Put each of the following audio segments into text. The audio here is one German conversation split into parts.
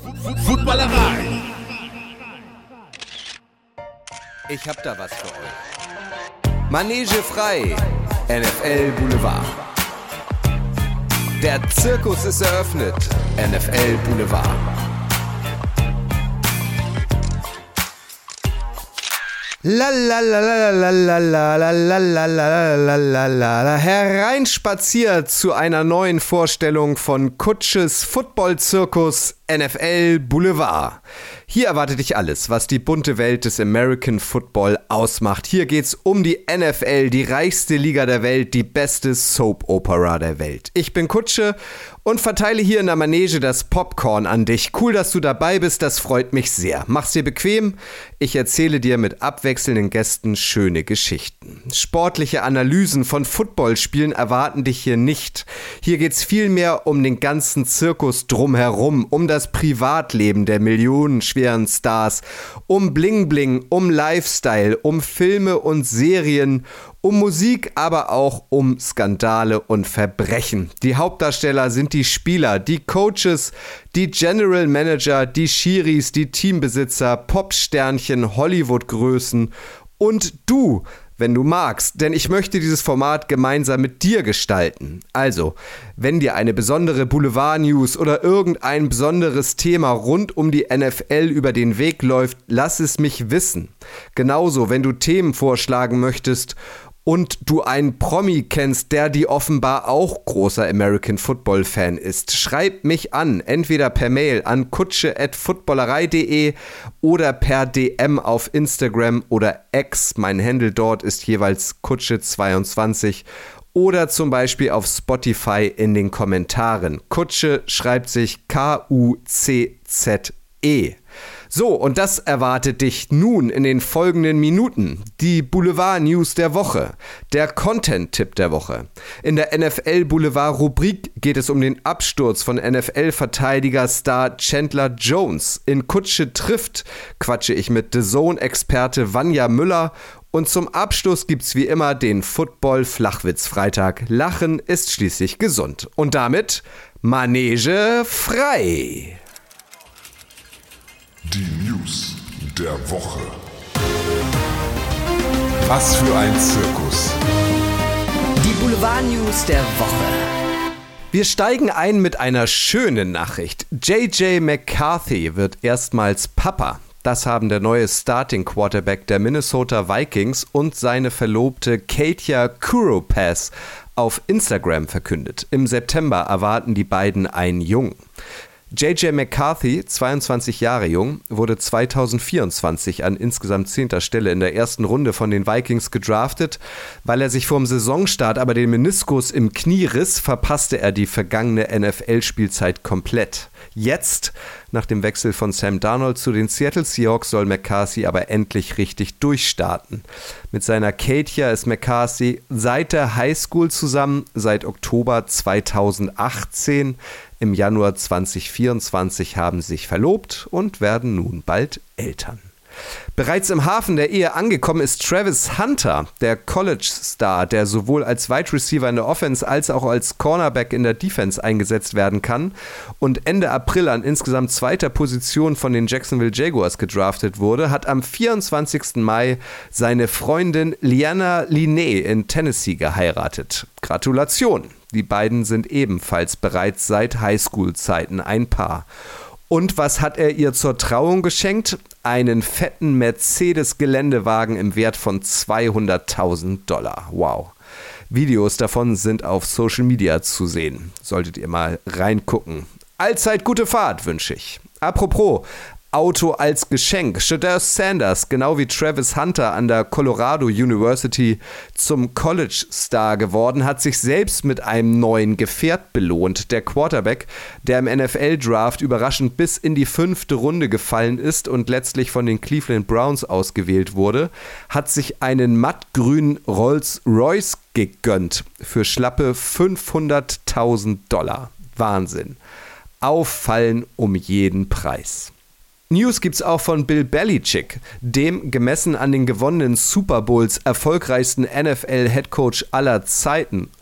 Footballerei. Ich hab da was für euch. Manege frei, NFL Boulevard. Der Zirkus ist eröffnet, NFL Boulevard. Hereinspaziert zu einer neuen Vorstellung von Kutsches Football-Zirkus NFL Boulevard. Hier erwartet dich alles, was die bunte Welt des American Football ausmacht. Hier geht's um die NFL, die reichste Liga der Welt, die beste Soap-Opera der Welt. Ich bin Kutsche und verteile hier in der Manege das Popcorn an dich. Cool, dass du dabei bist, das freut mich sehr. Mach's dir bequem, ich erzähle dir mit abwechselnden Gästen schöne Geschichten. Sportliche Analysen von Footballspielen erwarten dich hier nicht. Hier geht's vielmehr um den ganzen Zirkus drumherum, um das Privatleben der millionenschweren Stars, um Bling Bling, um Lifestyle, um Filme und Serien, um Musik, aber auch um Skandale und Verbrechen. Die Hauptdarsteller sind die Spieler, die Coaches, die General Manager, die Schiris, die Teambesitzer, Popsternchen, Hollywood-Größen und du, wenn du magst, denn ich möchte dieses Format gemeinsam mit dir gestalten. Also, wenn dir eine besondere Boulevard-News oder irgendein besonderes Thema rund um die NFL über den Weg läuft, lass es mich wissen. Genauso, wenn du Themen vorschlagen möchtest und du einen Promi kennst, der die offenbar auch großer American Football Fan ist, schreib mich an, entweder per Mail an kutsche@footballerei.de oder per DM auf Instagram oder X. Mein Handle dort ist jeweils Kutsche22 oder zum Beispiel auf Spotify in den Kommentaren. Kutsche schreibt sich Kucze. So, und das erwartet dich nun in den folgenden Minuten. Die Boulevard-News der Woche, der Content-Tipp der Woche. In der NFL-Boulevard-Rubrik geht es um den Absturz von NFL-Verteidiger-Star Chandler Jones. In Kutsche trifft quatsche ich mit The Zone-Experte Vanja Müller. Und zum Abschluss gibt's wie immer den Football-Flachwitz-Freitag. Lachen ist schließlich gesund. Und damit Manege frei. Die News der Woche. Was für ein Zirkus. Die Boulevard-News der Woche. Wir steigen ein mit einer schönen Nachricht. J.J. McCarthy wird erstmals Papa. Das haben der neue Starting Quarterback der Minnesota Vikings und seine Verlobte Katja Kuropass auf Instagram verkündet. Im September erwarten die beiden einen Jungen. J.J. McCarthy, 22 Jahre jung, wurde 2024 an insgesamt 10. Stelle in der ersten Runde von den Vikings gedraftet. Weil er sich vorm Saisonstart aber den Meniskus im Knie riss, verpasste er die vergangene NFL-Spielzeit komplett. Jetzt, nach dem Wechsel von Sam Darnold zu den Seattle Seahawks, soll McCarthy aber endlich richtig durchstarten. Mit seiner Katja ist McCarthy seit der Highschool zusammen, seit Oktober 2018. Im Januar 2024 haben sie sich verlobt und werden nun bald Eltern. Bereits im Hafen der Ehe angekommen ist Travis Hunter, der College-Star, der sowohl als Wide Receiver in der Offense als auch als Cornerback in der Defense eingesetzt werden kann und Ende April an insgesamt 2. Position von den Jacksonville Jaguars gedraftet wurde, hat am 24. Mai seine Freundin Liana Linney in Tennessee geheiratet. Gratulation! Die beiden sind ebenfalls bereits seit Highschool-Zeiten ein Paar. Und was hat er ihr zur Trauung geschenkt? Einen fetten Mercedes-Geländewagen im Wert von $200.000. Wow. Videos davon sind auf Social Media zu sehen. Solltet ihr mal reingucken. Allzeit gute Fahrt wünsche ich. Apropos Auto als Geschenk. Shedeur Sanders, genau wie Travis Hunter an der Colorado University zum College-Star geworden, hat sich selbst mit einem neuen Gefährt belohnt. Der Quarterback, der im NFL-Draft überraschend bis in die 5. Runde gefallen ist und letztlich von den Cleveland Browns ausgewählt wurde, hat sich einen mattgrünen Rolls-Royce gegönnt für schlappe $500.000. Wahnsinn. Auffallen um jeden Preis. News gibt's auch von Bill Belichick, dem gemessen an den gewonnenen Super Bowls erfolgreichsten NFL-Headcoach aller Zeiten.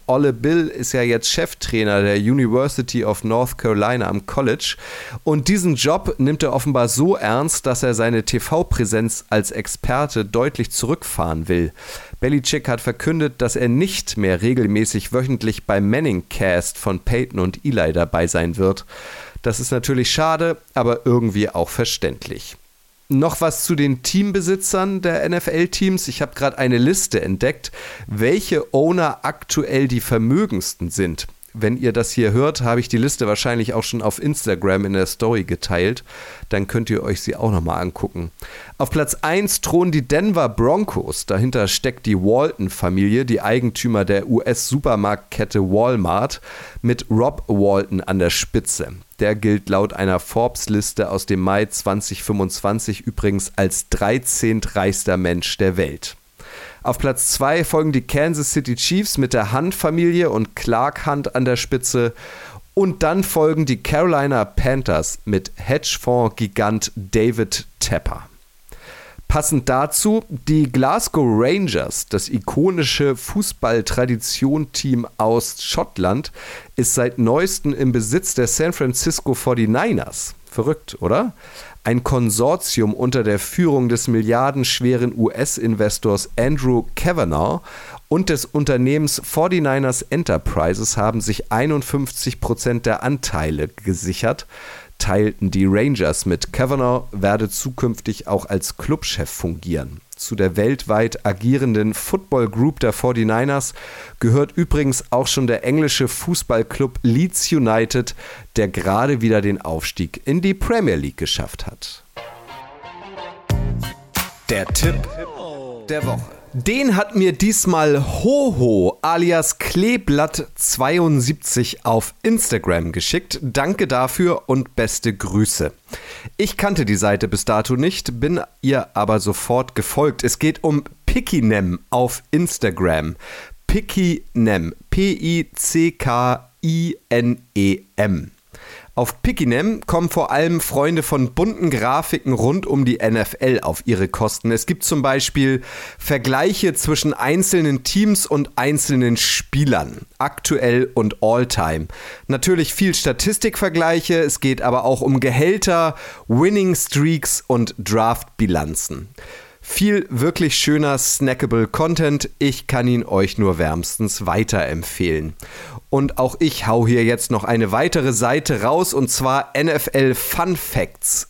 Olle Bill ist ja jetzt Cheftrainer der University of North Carolina am College und diesen Job nimmt er offenbar so ernst, dass er seine TV-Präsenz als Experte deutlich zurückfahren will. Belichick hat verkündet, dass er nicht mehr regelmäßig wöchentlich beim Manning-Cast von Peyton und Eli dabei sein wird. Das ist natürlich schade, aber irgendwie auch verständlich. Noch was zu den Teambesitzern der NFL-Teams. Ich habe gerade eine Liste entdeckt, welche Owner aktuell die vermögendsten sind. Wenn ihr das hier hört, habe ich die Liste wahrscheinlich auch schon auf Instagram in der Story geteilt. Dann könnt ihr euch sie auch nochmal angucken. Auf Platz 1 thronen die Denver Broncos. Dahinter steckt die Walton-Familie, die Eigentümer der US-Supermarktkette Walmart, mit Rob Walton an der Spitze. Der gilt laut einer Forbes-Liste aus dem Mai 2025 übrigens als 13. reichster Mensch der Welt. Auf Platz 2 folgen die Kansas City Chiefs mit der Hunt-Familie und Clark Hunt an der Spitze. Und dann folgen die Carolina Panthers mit Hedgefonds-Gigant David Tepper. Passend dazu die Glasgow Rangers, das ikonische Fußball-Tradition-Team aus Schottland, ist seit neuestem im Besitz der San Francisco 49ers. Verrückt, oder? Ein Konsortium unter der Führung des milliardenschweren US-Investors Andrew Kavanagh und des Unternehmens 49ers Enterprises haben sich 51% der Anteile gesichert, teilten die Rangers mit. Kavanagh werde zukünftig auch als Clubchef fungieren. Zu der weltweit agierenden Football Group der 49ers gehört übrigens auch schon der englische Fußballclub Leeds United, der gerade wieder den Aufstieg in die Premier League geschafft hat. Der Tipp der Woche. Den hat mir diesmal Hoho alias Kleeblatt72 auf Instagram geschickt. Danke dafür und beste Grüße. Ich kannte die Seite bis dato nicht, bin ihr aber sofort gefolgt. Es geht um Pickinem auf Instagram. Pickinem, Pickinem. Auf Pickinem kommen vor allem Freunde von bunten Grafiken rund um die NFL auf ihre Kosten. Es gibt zum Beispiel Vergleiche zwischen einzelnen Teams und einzelnen Spielern, aktuell und all-time. Natürlich viel Statistikvergleiche, es geht aber auch um Gehälter, Winning Streaks und Draftbilanzen. Viel wirklich schöner, snackable Content. Ich kann ihn euch nur wärmstens weiterempfehlen. Und auch ich hau hier jetzt noch eine weitere Seite raus, und zwar NFL Fun Facts.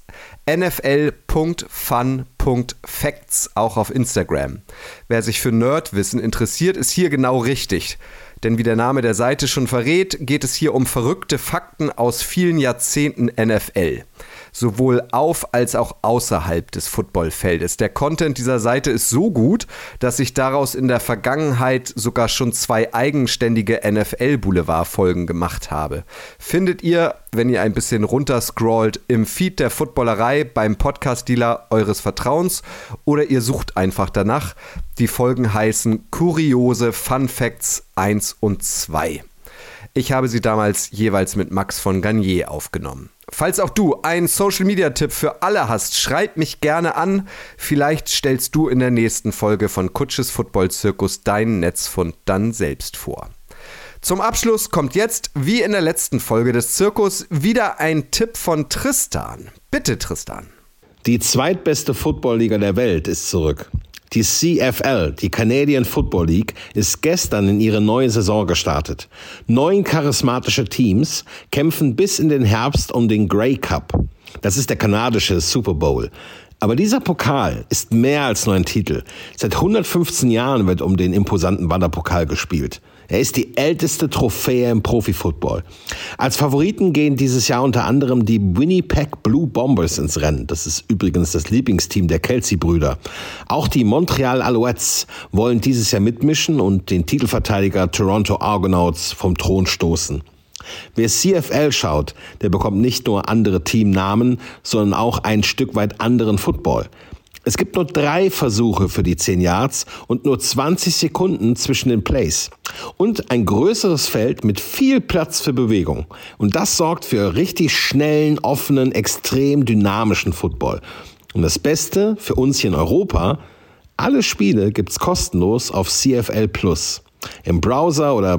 nfl.fun.facts, auch auf Instagram. Wer sich für Nerdwissen interessiert, ist hier genau richtig. Denn wie der Name der Seite schon verrät, geht es hier um verrückte Fakten aus vielen Jahrzehnten NFL. Sowohl auf als auch außerhalb des Footballfeldes. Der Content dieser Seite ist so gut, dass ich daraus in der Vergangenheit sogar schon 2 eigenständige NFL-Boulevard-Folgen gemacht habe. Findet ihr, wenn ihr ein bisschen runterscrollt, im Feed der Footballerei beim Podcast-Dealer eures Vertrauens, oder ihr sucht einfach danach. Die Folgen heißen Kuriose Fun Facts 1 und 2. Ich habe sie damals jeweils mit Max von Garnier aufgenommen. Falls auch du einen Social-Media-Tipp für alle hast, schreib mich gerne an. Vielleicht stellst du in der nächsten Folge von Kutsches Football-Zirkus deinen Netzfund dann selbst vor. Zum Abschluss kommt jetzt, wie in der letzten Folge des Zirkus, wieder ein Tipp von Tristan. Bitte, Tristan. Die zweitbeste Football-Liga der Welt ist zurück. Die CFL, die Canadian Football League, ist gestern in ihre neue Saison gestartet. 9 charismatische Teams kämpfen bis in den Herbst um den Grey Cup. Das ist der kanadische Super Bowl. Aber dieser Pokal ist mehr als nur ein Titel. Seit 115 Jahren wird um den imposanten Wanderpokal gespielt. Er ist die älteste Trophäe im Profifootball. Als Favoriten gehen dieses Jahr unter anderem die Winnipeg Blue Bombers ins Rennen. Das ist übrigens das Lieblingsteam der Kelsey-Brüder. Auch die Montreal Alouettes wollen dieses Jahr mitmischen und den Titelverteidiger Toronto Argonauts vom Thron stoßen. Wer CFL schaut, der bekommt nicht nur andere Teamnamen, sondern auch ein Stück weit anderen Football. Es gibt nur 3 Versuche für die 10 Yards und nur 20 Sekunden zwischen den Plays. Und ein größeres Feld mit viel Platz für Bewegung. Und das sorgt für richtig schnellen, offenen, extrem dynamischen Football. Und das Beste für uns hier in Europa: alle Spiele gibt's kostenlos auf CFL Plus. Im Browser oder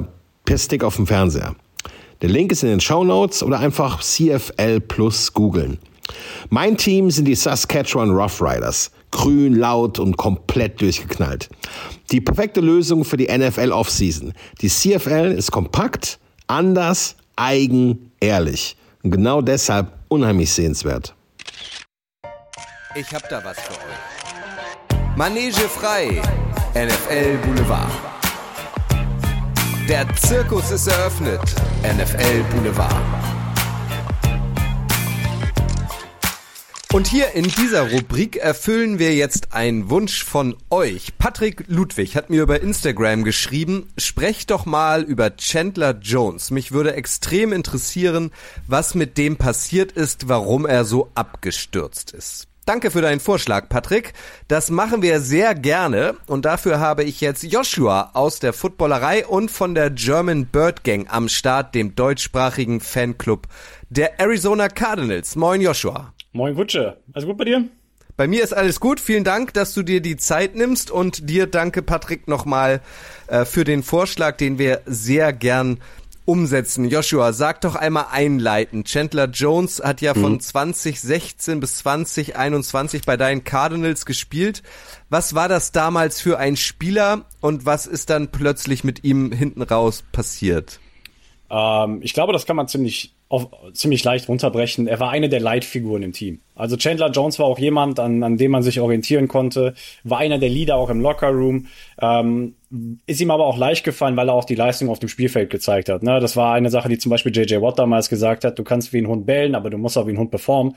per Stick auf dem Fernseher. Der Link ist in den Shownotes oder einfach CFL Plus googeln. Mein Team sind die Saskatchewan Roughriders. Grün, laut und komplett durchgeknallt. Die perfekte Lösung für die NFL Offseason. Die CFL ist kompakt, anders, eigen, ehrlich. Und genau deshalb unheimlich sehenswert. Ich hab da was für euch. Manege frei. NFL Boulevard. Der Zirkus ist eröffnet. NFL Boulevard. Und hier in dieser Rubrik erfüllen wir jetzt einen Wunsch von euch. Patrick Ludwig hat mir über Instagram geschrieben, sprecht doch mal über Chandler Jones. Mich würde extrem interessieren, was mit dem passiert ist, warum er so abgestürzt ist. Danke für deinen Vorschlag, Patrick. Das machen wir sehr gerne und dafür habe ich jetzt Joshua aus der Footballerei und von der German Bird Gang am Start, dem deutschsprachigen Fanclub der Arizona Cardinals. Moin Joshua. Moin Wutsche. Alles gut bei dir? Bei mir ist alles gut. Vielen Dank, dass du dir die Zeit nimmst und dir danke, Patrick, nochmal für den Vorschlag, den wir sehr gern umsetzen. Joshua, sag doch einmal einleitend. Chandler Jones hat ja von 2016 bis 2021 bei deinen Cardinals gespielt. Was war das damals für ein Spieler und was ist dann plötzlich mit ihm hinten raus passiert? Ich glaube, das kann man ziemlich leicht runterbrechen. Er war eine der Leitfiguren im Team. Also Chandler Jones war auch jemand, an dem man sich orientieren konnte, war einer der Leader auch im Lockerroom, ist ihm aber auch leicht gefallen, weil er auch die Leistung auf dem Spielfeld gezeigt hat. Ne? Das war eine Sache, die zum Beispiel J.J. Watt damals gesagt hat, du kannst wie ein Hund bellen, aber du musst auch wie ein Hund performen.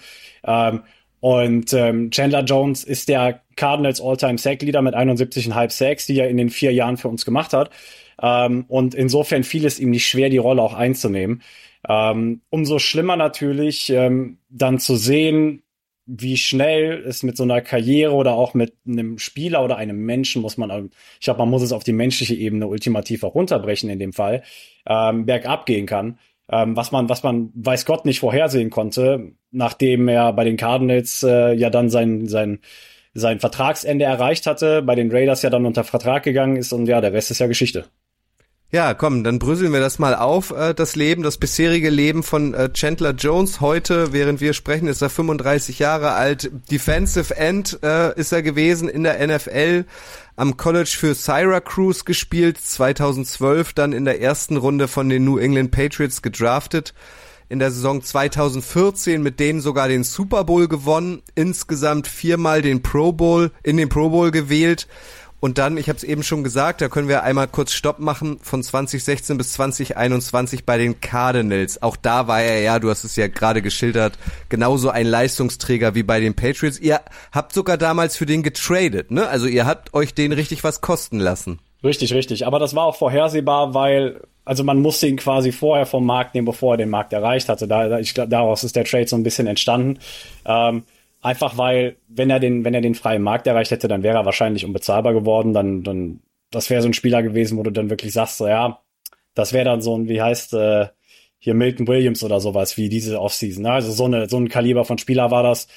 Chandler Jones ist der Cardinals All-Time-Sack-Leader mit 71,5 Sacks, die er in den 4 Jahren für uns gemacht hat. Und insofern fiel es ihm nicht schwer, die Rolle auch einzunehmen. Umso schlimmer natürlich, dann zu sehen, wie schnell es mit so einer Karriere oder auch mit einem Spieler oder einem Menschen man muss es auf die menschliche Ebene ultimativ auch runterbrechen in dem Fall, bergab gehen kann. Was man weiß Gott nicht vorhersehen konnte, nachdem er bei den Cardinals ja dann sein Vertragsende erreicht hatte, bei den Raiders ja dann unter Vertrag gegangen ist und ja, der Rest ist ja Geschichte. Ja, komm, dann bröseln wir das mal auf, das bisherige Leben von Chandler Jones. Heute, während wir sprechen, ist er 35 Jahre alt. Defensive End ist er gewesen in der NFL, am College für Syracuse gespielt, 2012 dann in der ersten Runde von den New England Patriots gedraftet. In der Saison 2014 mit denen sogar den Super Bowl gewonnen, insgesamt 4-mal in den Pro Bowl gewählt. Und dann, ich habe es eben schon gesagt, da können wir einmal kurz Stopp machen, von 2016 bis 2021 bei den Cardinals. Auch da war er ja, du hast es ja gerade geschildert, genauso ein Leistungsträger wie bei den Patriots. Ihr habt sogar damals für den getradet, ne? Also ihr habt euch den richtig was kosten lassen. Richtig. Aber das war auch vorhersehbar, weil man musste ihn quasi vorher vom Markt nehmen, bevor er den Markt erreicht hatte. Daraus ist der Trade so ein bisschen entstanden. Einfach weil, wenn er den freien Markt erreicht hätte, dann wäre er wahrscheinlich unbezahlbar geworden. Dann das wäre so ein Spieler gewesen, wo du dann wirklich sagst, so ja, das wäre dann so ein, wie heißt hier Milton Williams oder sowas wie diese Offseason. Ne? Also so ein Kaliber von Spieler war das.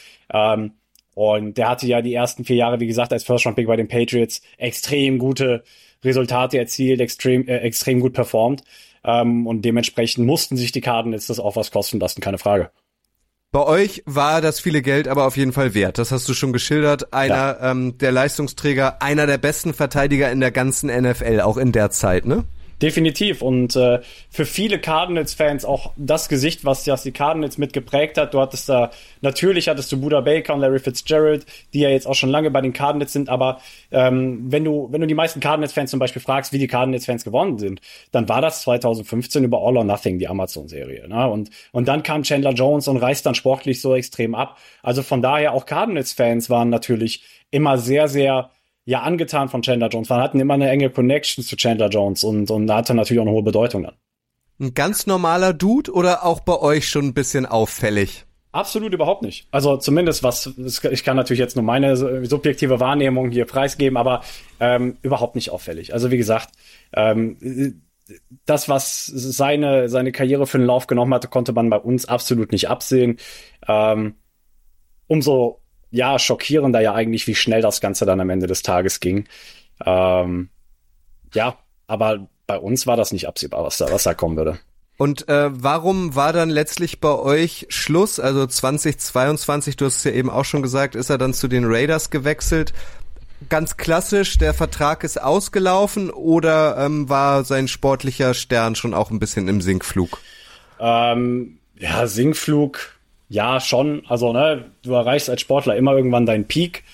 Und der hatte ja die ersten 4 Jahre, wie gesagt, als First-Round-Pick bei den Patriots extrem gute Resultate erzielt, extrem gut performt. Und dementsprechend mussten sich die Cardinals das auch was kosten lassen, keine Frage. Bei euch war das viele Geld aber auf jeden Fall wert. Das hast du schon geschildert. Einer der Leistungsträger, einer der besten Verteidiger in der ganzen NFL, auch in der Zeit, ne? Definitiv. Und für viele Cardinals-Fans auch das Gesicht, was die Cardinals mitgeprägt hat. Natürlich hattest du Buda Baker und Larry Fitzgerald, die ja jetzt auch schon lange bei den Cardinals sind. Aber wenn du die meisten Cardinals-Fans zum Beispiel fragst, wie die Cardinals-Fans gewonnen sind, dann war das 2015 über All or Nothing, die Amazon-Serie. Ne? Und dann kam Chandler Jones und reißt dann sportlich so extrem ab. Also von daher auch Cardinals-Fans waren natürlich immer sehr, sehr angetan von Chandler Jones. Wir hatten immer eine enge Connection zu Chandler Jones und da hatte natürlich auch eine hohe Bedeutung dann. Ein ganz normaler Dude oder auch bei euch schon ein bisschen auffällig? Absolut überhaupt nicht. Also zumindest ich kann natürlich jetzt nur meine subjektive Wahrnehmung hier preisgeben, aber überhaupt nicht auffällig. Also wie gesagt, das, was seine Karriere für einen Lauf genommen hatte, konnte man bei uns absolut nicht absehen. Umso schockierender ja eigentlich, wie schnell das Ganze dann am Ende des Tages ging. Aber bei uns war das nicht absehbar, was da kommen würde. Und warum war dann letztlich bei euch Schluss? Also 2022, du hast es ja eben auch schon gesagt, ist er dann zu den Raiders gewechselt. Ganz klassisch, der Vertrag ist ausgelaufen oder war sein sportlicher Stern schon auch ein bisschen im Sinkflug? Ja, Sinkflug, ja schon. Also ne, du erreichst als Sportler immer irgendwann deinen Peak.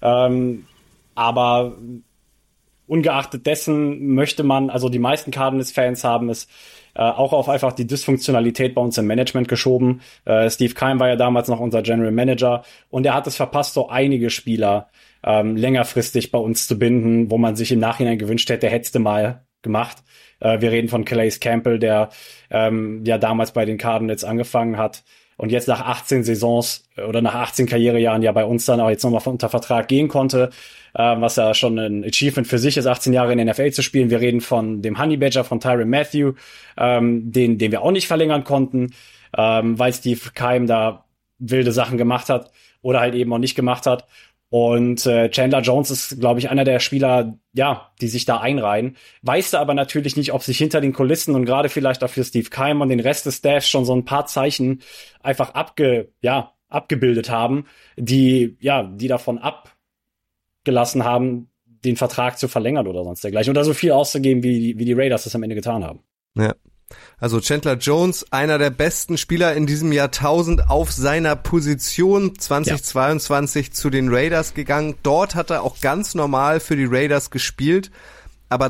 Aber ungeachtet dessen möchte man, also die meisten Cardinals-Fans haben es auch auf einfach die Dysfunktionalität bei uns im Management geschoben. Steve Keim war ja damals noch unser General Manager und er hat es verpasst, so einige Spieler längerfristig bei uns zu binden, wo man sich im Nachhinein gewünscht hätte, hättest du mal gemacht. Wir reden von Calais Campbell, der ja damals bei den Cardinals angefangen hat und jetzt nach 18 Saisons oder nach 18 Karrierejahren ja bei uns dann auch jetzt nochmal unter Vertrag gehen konnte, was ja schon ein Achievement für sich ist, 18 Jahre in der NFL zu spielen. Wir reden von dem Honey Badger, von Tyrann Mathieu, den wir auch nicht verlängern konnten, weil Steve Keim da wilde Sachen gemacht hat oder halt eben auch nicht gemacht hat. Und Chandler Jones ist, glaube ich, einer der Spieler, ja, die sich da einreihen. Weißt du aber natürlich nicht, ob sich hinter den Kulissen und gerade vielleicht auch für Steve Keim und den Rest des Staffs schon so ein paar Zeichen einfach abgebildet haben, die davon abgelassen haben, den Vertrag zu verlängern oder sonst dergleichen. Oder so viel auszugeben, wie die Raiders das am Ende getan haben. Ja. Also Chandler Jones, einer der besten Spieler in diesem Jahrtausend auf seiner Position, 2022 zu den Raiders gegangen. Dort hat er auch ganz normal für die Raiders gespielt. Aber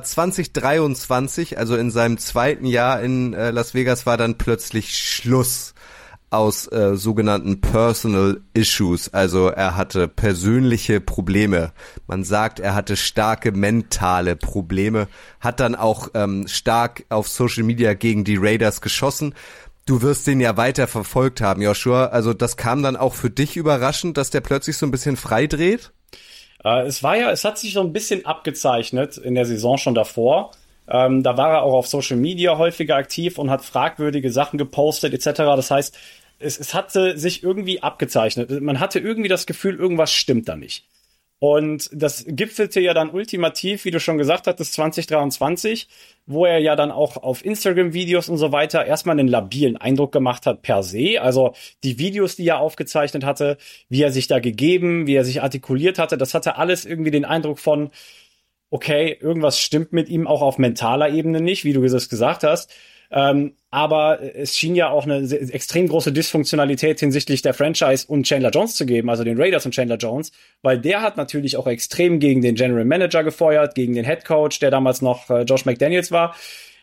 2023, also in seinem zweiten Jahr in Las Vegas, war dann plötzlich Schluss aus sogenannten Personal Issues. Also er hatte persönliche Probleme. Man sagt, er hatte starke mentale Probleme, hat dann auch stark auf Social Media gegen die Raiders geschossen. Du wirst den ja weiter verfolgt haben, Joshua. Also das kam dann auch für dich überraschend, dass der plötzlich so ein bisschen freidreht? Es hat sich so ein bisschen abgezeichnet in der Saison schon davor. Da war er auch auf Social Media häufiger aktiv und hat fragwürdige Sachen gepostet etc. Das heißt, es hatte sich irgendwie abgezeichnet. Man hatte irgendwie das Gefühl, irgendwas stimmt da nicht. Und das gipfelte ja dann ultimativ, wie du schon gesagt hattest, 2023, wo er ja dann auch auf Instagram-Videos und so weiter erstmal einen labilen Eindruck gemacht hat per se. Also die Videos, die er aufgezeichnet hatte, wie er sich da gegeben, wie er sich artikuliert hatte, das hatte alles irgendwie den Eindruck von, okay, irgendwas stimmt mit ihm auch auf mentaler Ebene nicht, wie du es gesagt hast. Aber es schien ja auch eine extrem große Dysfunktionalität hinsichtlich der Franchise und Chandler Jones zu geben, also den Raiders und Chandler Jones, weil der hat natürlich auch extrem gegen den General Manager gefeuert, gegen den Head Coach, der damals noch Josh McDaniels war.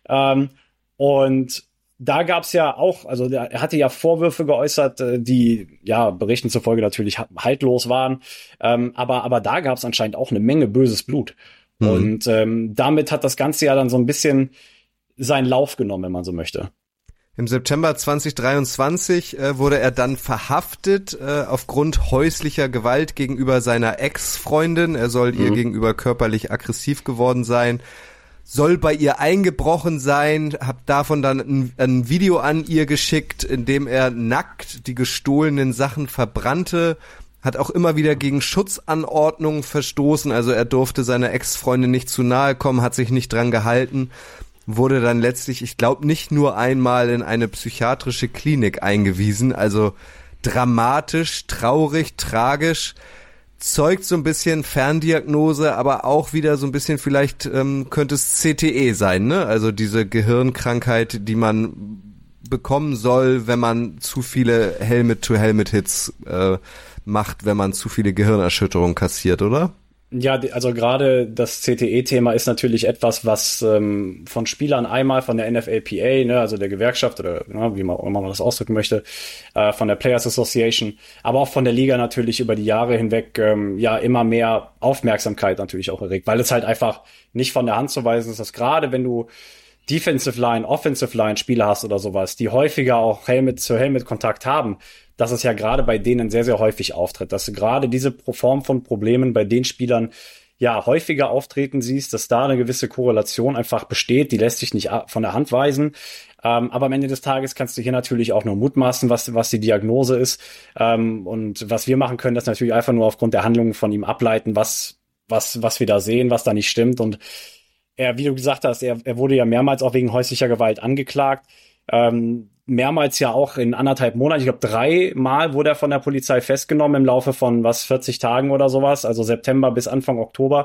Und da gab's ja auch, also er hatte ja Vorwürfe geäußert, die ja Berichten zufolge natürlich haltlos waren. Aber da gab's anscheinend auch eine Menge böses Blut. Und damit hat das Ganze ja dann so ein bisschen seinen Lauf genommen, wenn man so möchte. Im September 2023 wurde er dann verhaftet aufgrund häuslicher Gewalt gegenüber seiner Ex-Freundin. Er soll ihr gegenüber körperlich aggressiv geworden sein, soll bei ihr eingebrochen sein, hab davon dann ein Video an ihr geschickt, in dem er nackt die gestohlenen Sachen verbrannte, hat auch immer wieder gegen Schutzanordnungen verstoßen, also er durfte seiner Ex-Freundin nicht zu nahe kommen, hat sich nicht dran gehalten, wurde dann letztlich, ich glaube, nicht nur einmal in eine psychiatrische Klinik eingewiesen, also dramatisch, traurig, tragisch, zeugt so ein bisschen Ferndiagnose, aber auch wieder so ein bisschen, vielleicht könnte es CTE sein, ne? Also diese Gehirnkrankheit, die man bekommen soll, wenn man zu viele Helmet-to-Helmet-Hits macht, wenn man zu viele Gehirnerschütterungen kassiert, oder? Ja, also gerade das CTE-Thema ist natürlich etwas, was von Spielern einmal von der NFLPA, ne, also der Gewerkschaft oder wie man auch immer man das ausdrücken möchte, von der Players Association, aber auch von der Liga natürlich über die Jahre hinweg ja immer mehr Aufmerksamkeit natürlich auch erregt, weil es halt einfach nicht von der Hand zu weisen ist, dass gerade wenn du Defensive Line, Offensive Line Spieler hast oder sowas, die häufiger auch Helmet-zu-Helmet-Kontakt haben, dass es ja gerade bei denen sehr, sehr häufig auftritt, dass du gerade diese Form von Problemen bei den Spielern ja häufiger auftreten siehst, dass da eine gewisse Korrelation einfach besteht, die lässt sich nicht von der Hand weisen. Aber am Ende des Tages kannst du hier natürlich auch nur mutmaßen, was die Diagnose ist. Und was wir machen können, das natürlich einfach nur aufgrund der Handlungen von ihm ableiten, was wir da sehen, was da nicht stimmt. Und wie du gesagt hast, er wurde ja mehrmals auch wegen häuslicher Gewalt angeklagt. Mehrmals ja auch in 1,5 Monaten. Ich glaube, 3 Mal wurde er von der Polizei festgenommen im Laufe von 40 Tagen oder sowas. Also September bis Anfang Oktober.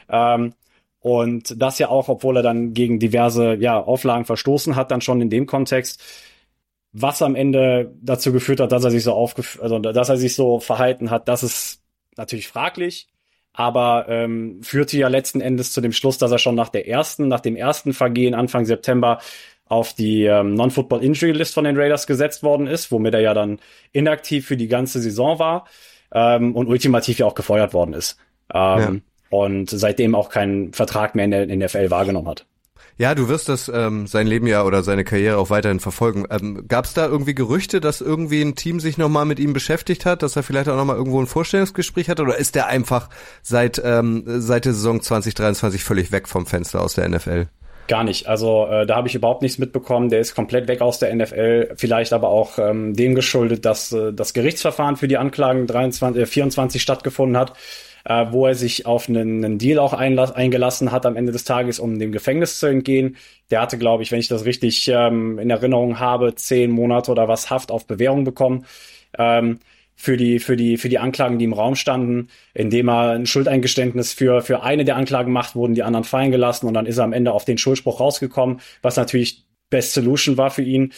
Und das ja auch, obwohl er dann gegen diverse Auflagen verstoßen hat, dann schon in dem Kontext. Was am Ende dazu geführt hat, dass er sich dass er sich so verhalten hat, das ist natürlich fraglich. Aber führte ja letzten Endes zu dem Schluss, dass er schon nach dem ersten Vergehen Anfang September auf die Non-Football-Injury-List von den Raiders gesetzt worden ist, womit er ja dann inaktiv für die ganze Saison war und ultimativ ja auch gefeuert worden ist. Und seitdem auch keinen Vertrag mehr in der NFL wahrgenommen hat. Ja, du wirst das sein Leben ja oder seine Karriere auch weiterhin verfolgen. Gab es da irgendwie Gerüchte, dass irgendwie ein Team sich nochmal mit ihm beschäftigt hat, dass er vielleicht auch nochmal irgendwo ein Vorstellungsgespräch hat? Oder ist der einfach seit der Saison 2023 völlig weg vom Fenster aus der NFL? Gar nicht. Also da habe ich überhaupt nichts mitbekommen. Der ist komplett weg aus der NFL. Vielleicht aber auch dem geschuldet, dass das Gerichtsverfahren für die Anklagen 24 stattgefunden hat, wo er sich auf einen Deal auch eingelassen hat am Ende des Tages, um dem Gefängnis zu entgehen. Der hatte, glaube ich, wenn ich das richtig in Erinnerung habe, 10 Monate oder was Haft auf Bewährung bekommen. Für die Anklagen, die im Raum standen, indem er ein Schuldeingeständnis für eine der Anklagen macht, wurden die anderen fallen gelassen und dann ist er am Ende auf den Schuldspruch rausgekommen, was natürlich Best Solution war für ihn.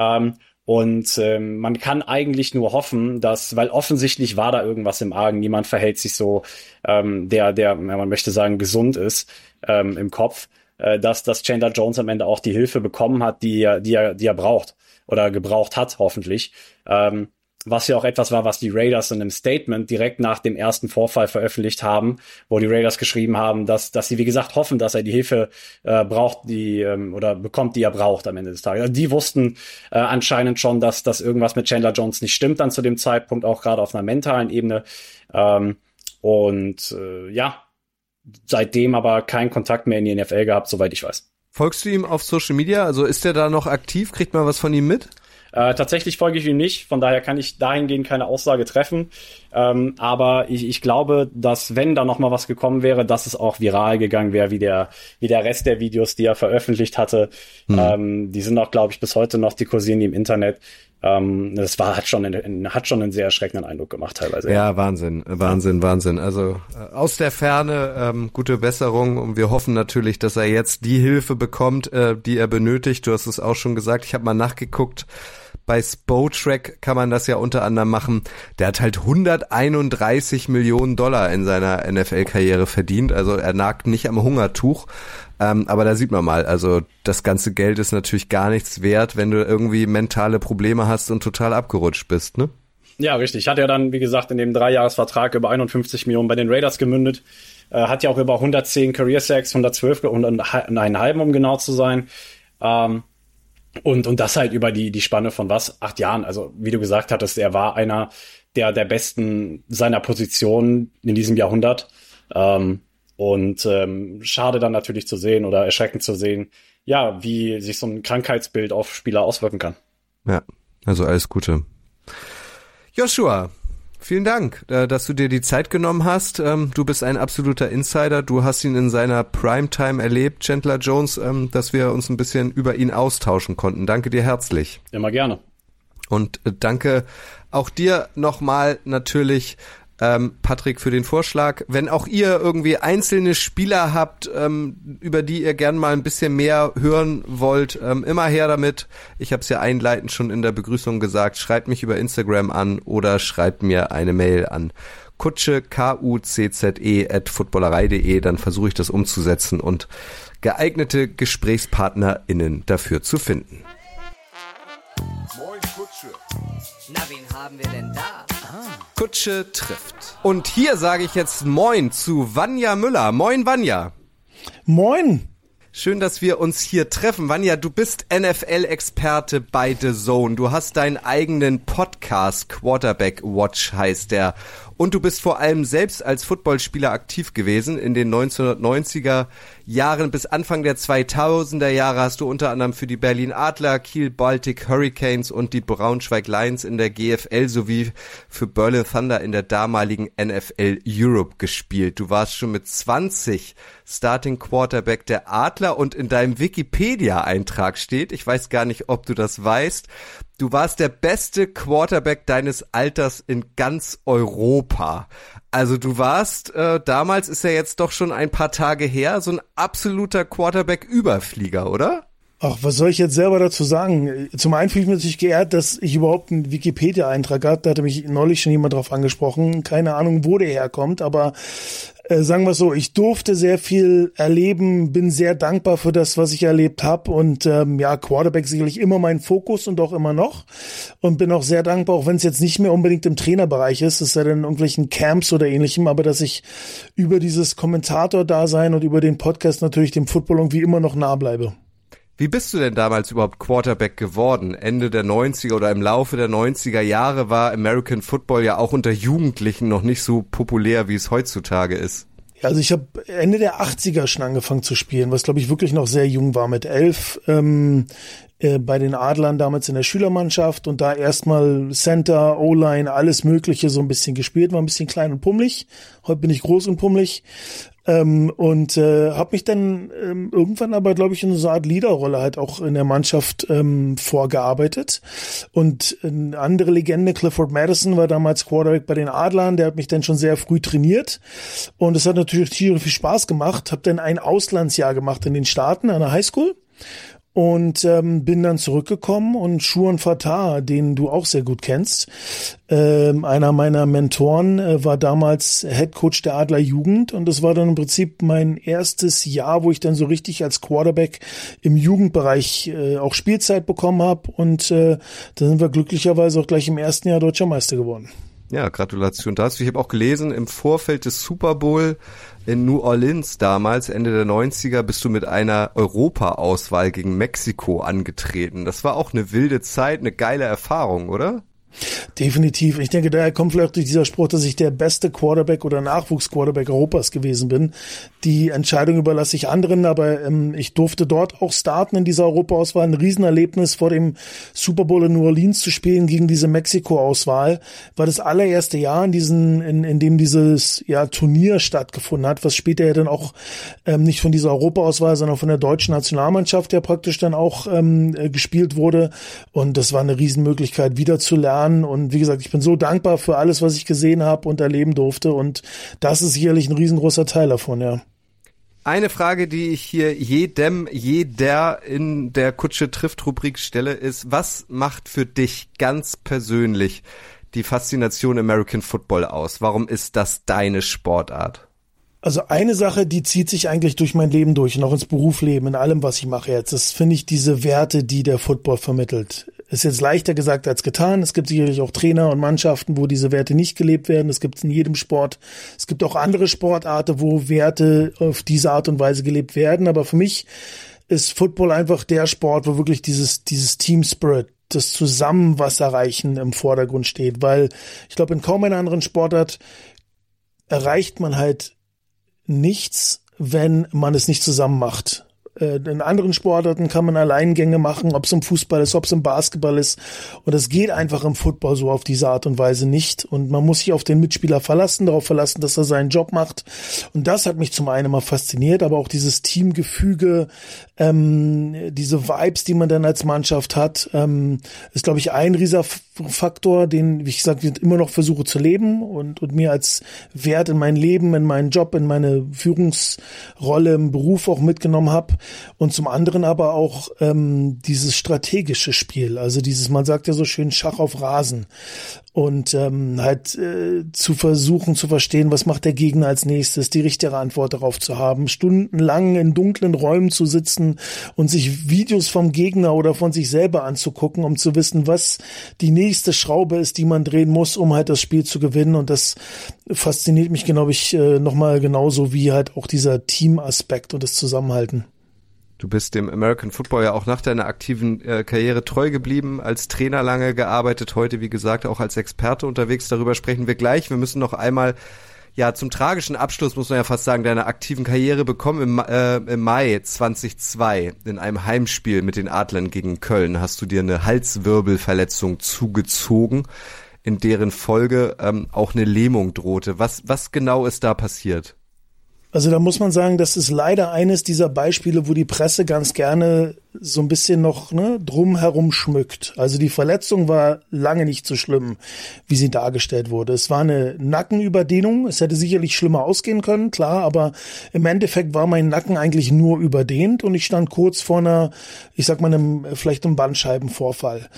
Man kann eigentlich nur hoffen, weil offensichtlich war da irgendwas im Argen, niemand verhält sich so, der man möchte sagen, gesund ist im Kopf, dass Chandler Jones am Ende auch die Hilfe bekommen hat, die er braucht oder gebraucht hat, hoffentlich. Was ja auch etwas war, was die Raiders in einem Statement direkt nach dem ersten Vorfall veröffentlicht haben, wo die Raiders geschrieben haben, dass sie, wie gesagt, hoffen, dass er die Hilfe braucht, oder bekommt, die er braucht am Ende des Tages. Also die wussten anscheinend schon, dass irgendwas mit Chandler Jones nicht stimmt dann zu dem Zeitpunkt, auch gerade auf einer mentalen Ebene. Seitdem aber keinen Kontakt mehr in die NFL gehabt, soweit ich weiß. Folgst du ihm auf Social Media? Also ist er da noch aktiv? Kriegt man was von ihm mit? Tatsächlich folge ich ihm nicht, von daher kann ich dahingehend keine Aussage treffen. Aber ich glaube, dass wenn da noch mal was gekommen wäre, dass es auch viral gegangen wäre, wie der Rest der Videos, die er veröffentlicht hatte. Die sind auch, glaube ich, bis heute noch, die kursieren die im Internet. Das hat schon einen sehr erschreckenden Eindruck gemacht teilweise. Ja, Wahnsinn. Also aus der Ferne gute Besserung und wir hoffen natürlich, dass er jetzt die Hilfe bekommt, die er benötigt. Du hast es auch schon gesagt. Ich habe mal nachgeguckt. Bei Spotrac kann man das ja unter anderem machen. Der hat halt 131 Millionen Dollar in seiner NFL-Karriere verdient. Also er nagt nicht am Hungertuch. Aber da sieht man mal, also das ganze Geld ist natürlich gar nichts wert, wenn du irgendwie mentale Probleme hast und total abgerutscht bist, ne? Ja, richtig. Hat ja dann, wie gesagt, in dem 3-Jahres-Vertrag über 51 Millionen bei den Raiders gemündet. Hat ja auch über 110 Career Sacks, 112 und einen halben, um genau zu sein. Und das halt über die Spanne von 8 Jahren. Also wie du gesagt hattest, er war einer der Besten seiner Position in diesem Jahrhundert. Schade dann natürlich zu sehen oder erschreckend zu sehen, ja, wie sich so ein Krankheitsbild auf Spieler auswirken kann. Ja, also alles Gute. Joshua, vielen Dank, dass du dir die Zeit genommen hast. Du bist ein absoluter Insider. Du hast ihn in seiner Primetime erlebt, Chandler Jones, dass wir uns ein bisschen über ihn austauschen konnten. Danke dir herzlich. Immer gerne. Und danke auch dir nochmal natürlich, Patrick, für den Vorschlag. Wenn auch ihr irgendwie einzelne Spieler habt, über die ihr gern mal ein bisschen mehr hören wollt, immer her damit. Ich habe es ja einleitend schon in der Begrüßung gesagt. Schreibt mich über Instagram an oder schreibt mir eine Mail an Kutsche, KUCZE@footballerei.de. Dann versuche ich das umzusetzen und geeignete GesprächspartnerInnen dafür zu finden. Moin Kutsche. Na, wen haben wir denn da? Kutsche trifft. Und hier sage ich jetzt Moin zu Vanja Müller. Moin, Vanja. Moin. Schön, dass wir uns hier treffen. Vanja, du bist NFL-Experte bei The Zone. Du hast deinen eigenen Podcast, Quarterback Watch heißt der. Und du bist vor allem selbst als Footballspieler aktiv gewesen in den 1990er Jahren bis Anfang der 2000er Jahre hast du unter anderem für die Berlin Adler, Kiel Baltic Hurricanes und die Braunschweig Lions in der GFL sowie für Berlin Thunder in der damaligen NFL Europe gespielt. Du warst schon mit 20 Starting Quarterback der Adler und in deinem Wikipedia-Eintrag steht, ich weiß gar nicht, ob du das weißt, du warst der beste Quarterback deines Alters in ganz Europa. Also du warst, damals ist ja jetzt doch schon ein paar Tage her, so ein absoluter Quarterback-Überflieger, oder? Ach, was soll ich jetzt selber dazu sagen? Zum einen fühle ich mich natürlich geehrt, dass ich überhaupt einen Wikipedia-Eintrag habe. Da hatte mich neulich schon jemand drauf angesprochen. Keine Ahnung, wo der herkommt, aber sagen wir es so, ich durfte sehr viel erleben, bin sehr dankbar für das, was ich erlebt habe und Quarterback sicherlich immer mein Fokus und auch immer noch und bin auch sehr dankbar, auch wenn es jetzt nicht mehr unbedingt im Trainerbereich ist, es sei denn in irgendwelchen Camps oder ähnlichem, aber dass ich über dieses Kommentator-Dasein und über den Podcast natürlich dem Football irgendwie immer noch nah bleibe. Wie bist du denn damals überhaupt Quarterback geworden? Ende der 90er oder im Laufe der 90er Jahre war American Football ja auch unter Jugendlichen noch nicht so populär, wie es heutzutage ist. Also ich habe Ende der 80er schon angefangen zu spielen, was glaube ich wirklich noch sehr jung war, mit 11 bei den Adlern damals in der Schülermannschaft und da erstmal Center, O-Line, alles Mögliche so ein bisschen gespielt, war ein bisschen klein und pummelig. Heute bin ich groß und pummelig. Und habe mich dann irgendwann aber, glaube ich, in so einer Art Leaderrolle halt auch in der Mannschaft vorgearbeitet. Und eine andere Legende, Clifford Madison, war damals Quarterback bei den Adlern, der hat mich dann schon sehr früh trainiert. Und es hat natürlich tierisch viel Spaß gemacht. Habe dann ein Auslandsjahr gemacht in den Staaten an der Highschool. Und bin dann zurückgekommen und Shuan Fatah, den du auch sehr gut kennst, einer meiner Mentoren, war damals Headcoach der Adler Jugend und das war dann im Prinzip mein erstes Jahr, wo ich dann so richtig als Quarterback im Jugendbereich auch Spielzeit bekommen habe und da sind wir glücklicherweise auch gleich im ersten Jahr Deutscher Meister geworden. Ja, Gratulation dazu. Ich habe auch gelesen, im Vorfeld des Super Bowl in New Orleans damals, Ende der 90er, bist du mit einer Europa-Auswahl gegen Mexiko angetreten. Das war auch eine wilde Zeit, eine geile Erfahrung, oder? Definitiv. Ich denke, daher kommt vielleicht durch dieser Spruch, dass ich der beste Quarterback oder Nachwuchs-Quarterback Europas gewesen bin. Die Entscheidung überlasse ich anderen, aber ich durfte dort auch starten in dieser Europa-Auswahl. Ein Riesenerlebnis, vor dem Super Bowl in New Orleans zu spielen gegen diese Mexiko-Auswahl. War das allererste Jahr, in dem dieses Turnier stattgefunden hat, was später ja dann auch nicht von dieser Europa-Auswahl, sondern von der deutschen Nationalmannschaft ja praktisch dann auch gespielt wurde. Und das war eine Riesenmöglichkeit, wieder zu lernen. Und wie gesagt, ich bin so dankbar für alles, was ich gesehen habe und erleben durfte. Und das ist sicherlich ein riesengroßer Teil davon, ja. Eine Frage, die ich hier jeder in der Kutsche trifft Rubrik stelle, ist, was macht für dich ganz persönlich die Faszination American Football aus? Warum ist das deine Sportart? Also eine Sache, die zieht sich eigentlich durch mein Leben durch und auch ins Berufsleben, in allem, was ich mache jetzt. Das finde ich diese Werte, die der Football vermittelt. Ist jetzt leichter gesagt als getan. Es gibt sicherlich auch Trainer und Mannschaften, wo diese Werte nicht gelebt werden. Das gibt es in jedem Sport. Es gibt auch andere Sportarten, wo Werte auf diese Art und Weise gelebt werden. Aber für mich ist Football einfach der Sport, wo wirklich dieses Team Spirit, das Zusammen was erreichen im Vordergrund steht. Weil ich glaube, in kaum einer anderen Sportart erreicht man halt nichts, wenn man es nicht zusammen macht. In anderen Sportarten kann man Alleingänge machen, ob es im Fußball ist, ob es im Basketball ist. Und das geht einfach im Football so auf diese Art und Weise nicht. Und man muss sich auf den Mitspieler verlassen, darauf verlassen, dass er seinen Job macht. Und das hat mich zum einen immer fasziniert, aber auch dieses Teamgefüge, diese Vibes, die man dann als Mannschaft hat, ist, glaube ich, ein riesiger Faktor, den, wie ich gesagt, ich immer noch versuche zu leben und mir als Wert in mein Leben, in meinen Job, in meine Führungsrolle im Beruf auch mitgenommen habe. Und zum anderen aber auch dieses strategische Spiel, also man sagt ja so schön Schach auf Rasen und zu versuchen zu verstehen, was macht der Gegner als nächstes, die richtige Antwort darauf zu haben, stundenlang in dunklen Räumen zu sitzen und sich Videos vom Gegner oder von sich selber anzugucken, um zu wissen, was die nächste Schraube ist, die man drehen muss, um halt das Spiel zu gewinnen. Und das fasziniert mich, glaube ich, nochmal genauso wie halt auch dieser Teamaspekt und das Zusammenhalten. Du bist dem American Football ja auch nach deiner aktiven Karriere treu geblieben, als Trainer lange gearbeitet, heute wie gesagt auch als Experte unterwegs. Darüber sprechen wir gleich. Wir müssen noch einmal ja, zum tragischen Abschluss muss man ja fast sagen, deiner aktiven Karriere bekommen. Im Mai 2002 in einem Heimspiel mit den Adlern gegen Köln hast du dir eine Halswirbelverletzung zugezogen, in deren Folge auch eine Lähmung drohte. Was genau ist da passiert? Also da muss man sagen, das ist leider eines dieser Beispiele, wo die Presse ganz gerne so ein bisschen noch drumherum schmückt. Also die Verletzung war lange nicht so schlimm, wie sie dargestellt wurde. Es war eine Nackenüberdehnung. Es hätte sicherlich schlimmer ausgehen können, klar, aber im Endeffekt war mein Nacken eigentlich nur überdehnt und ich stand kurz vor vielleicht einem Bandscheibenvorfall.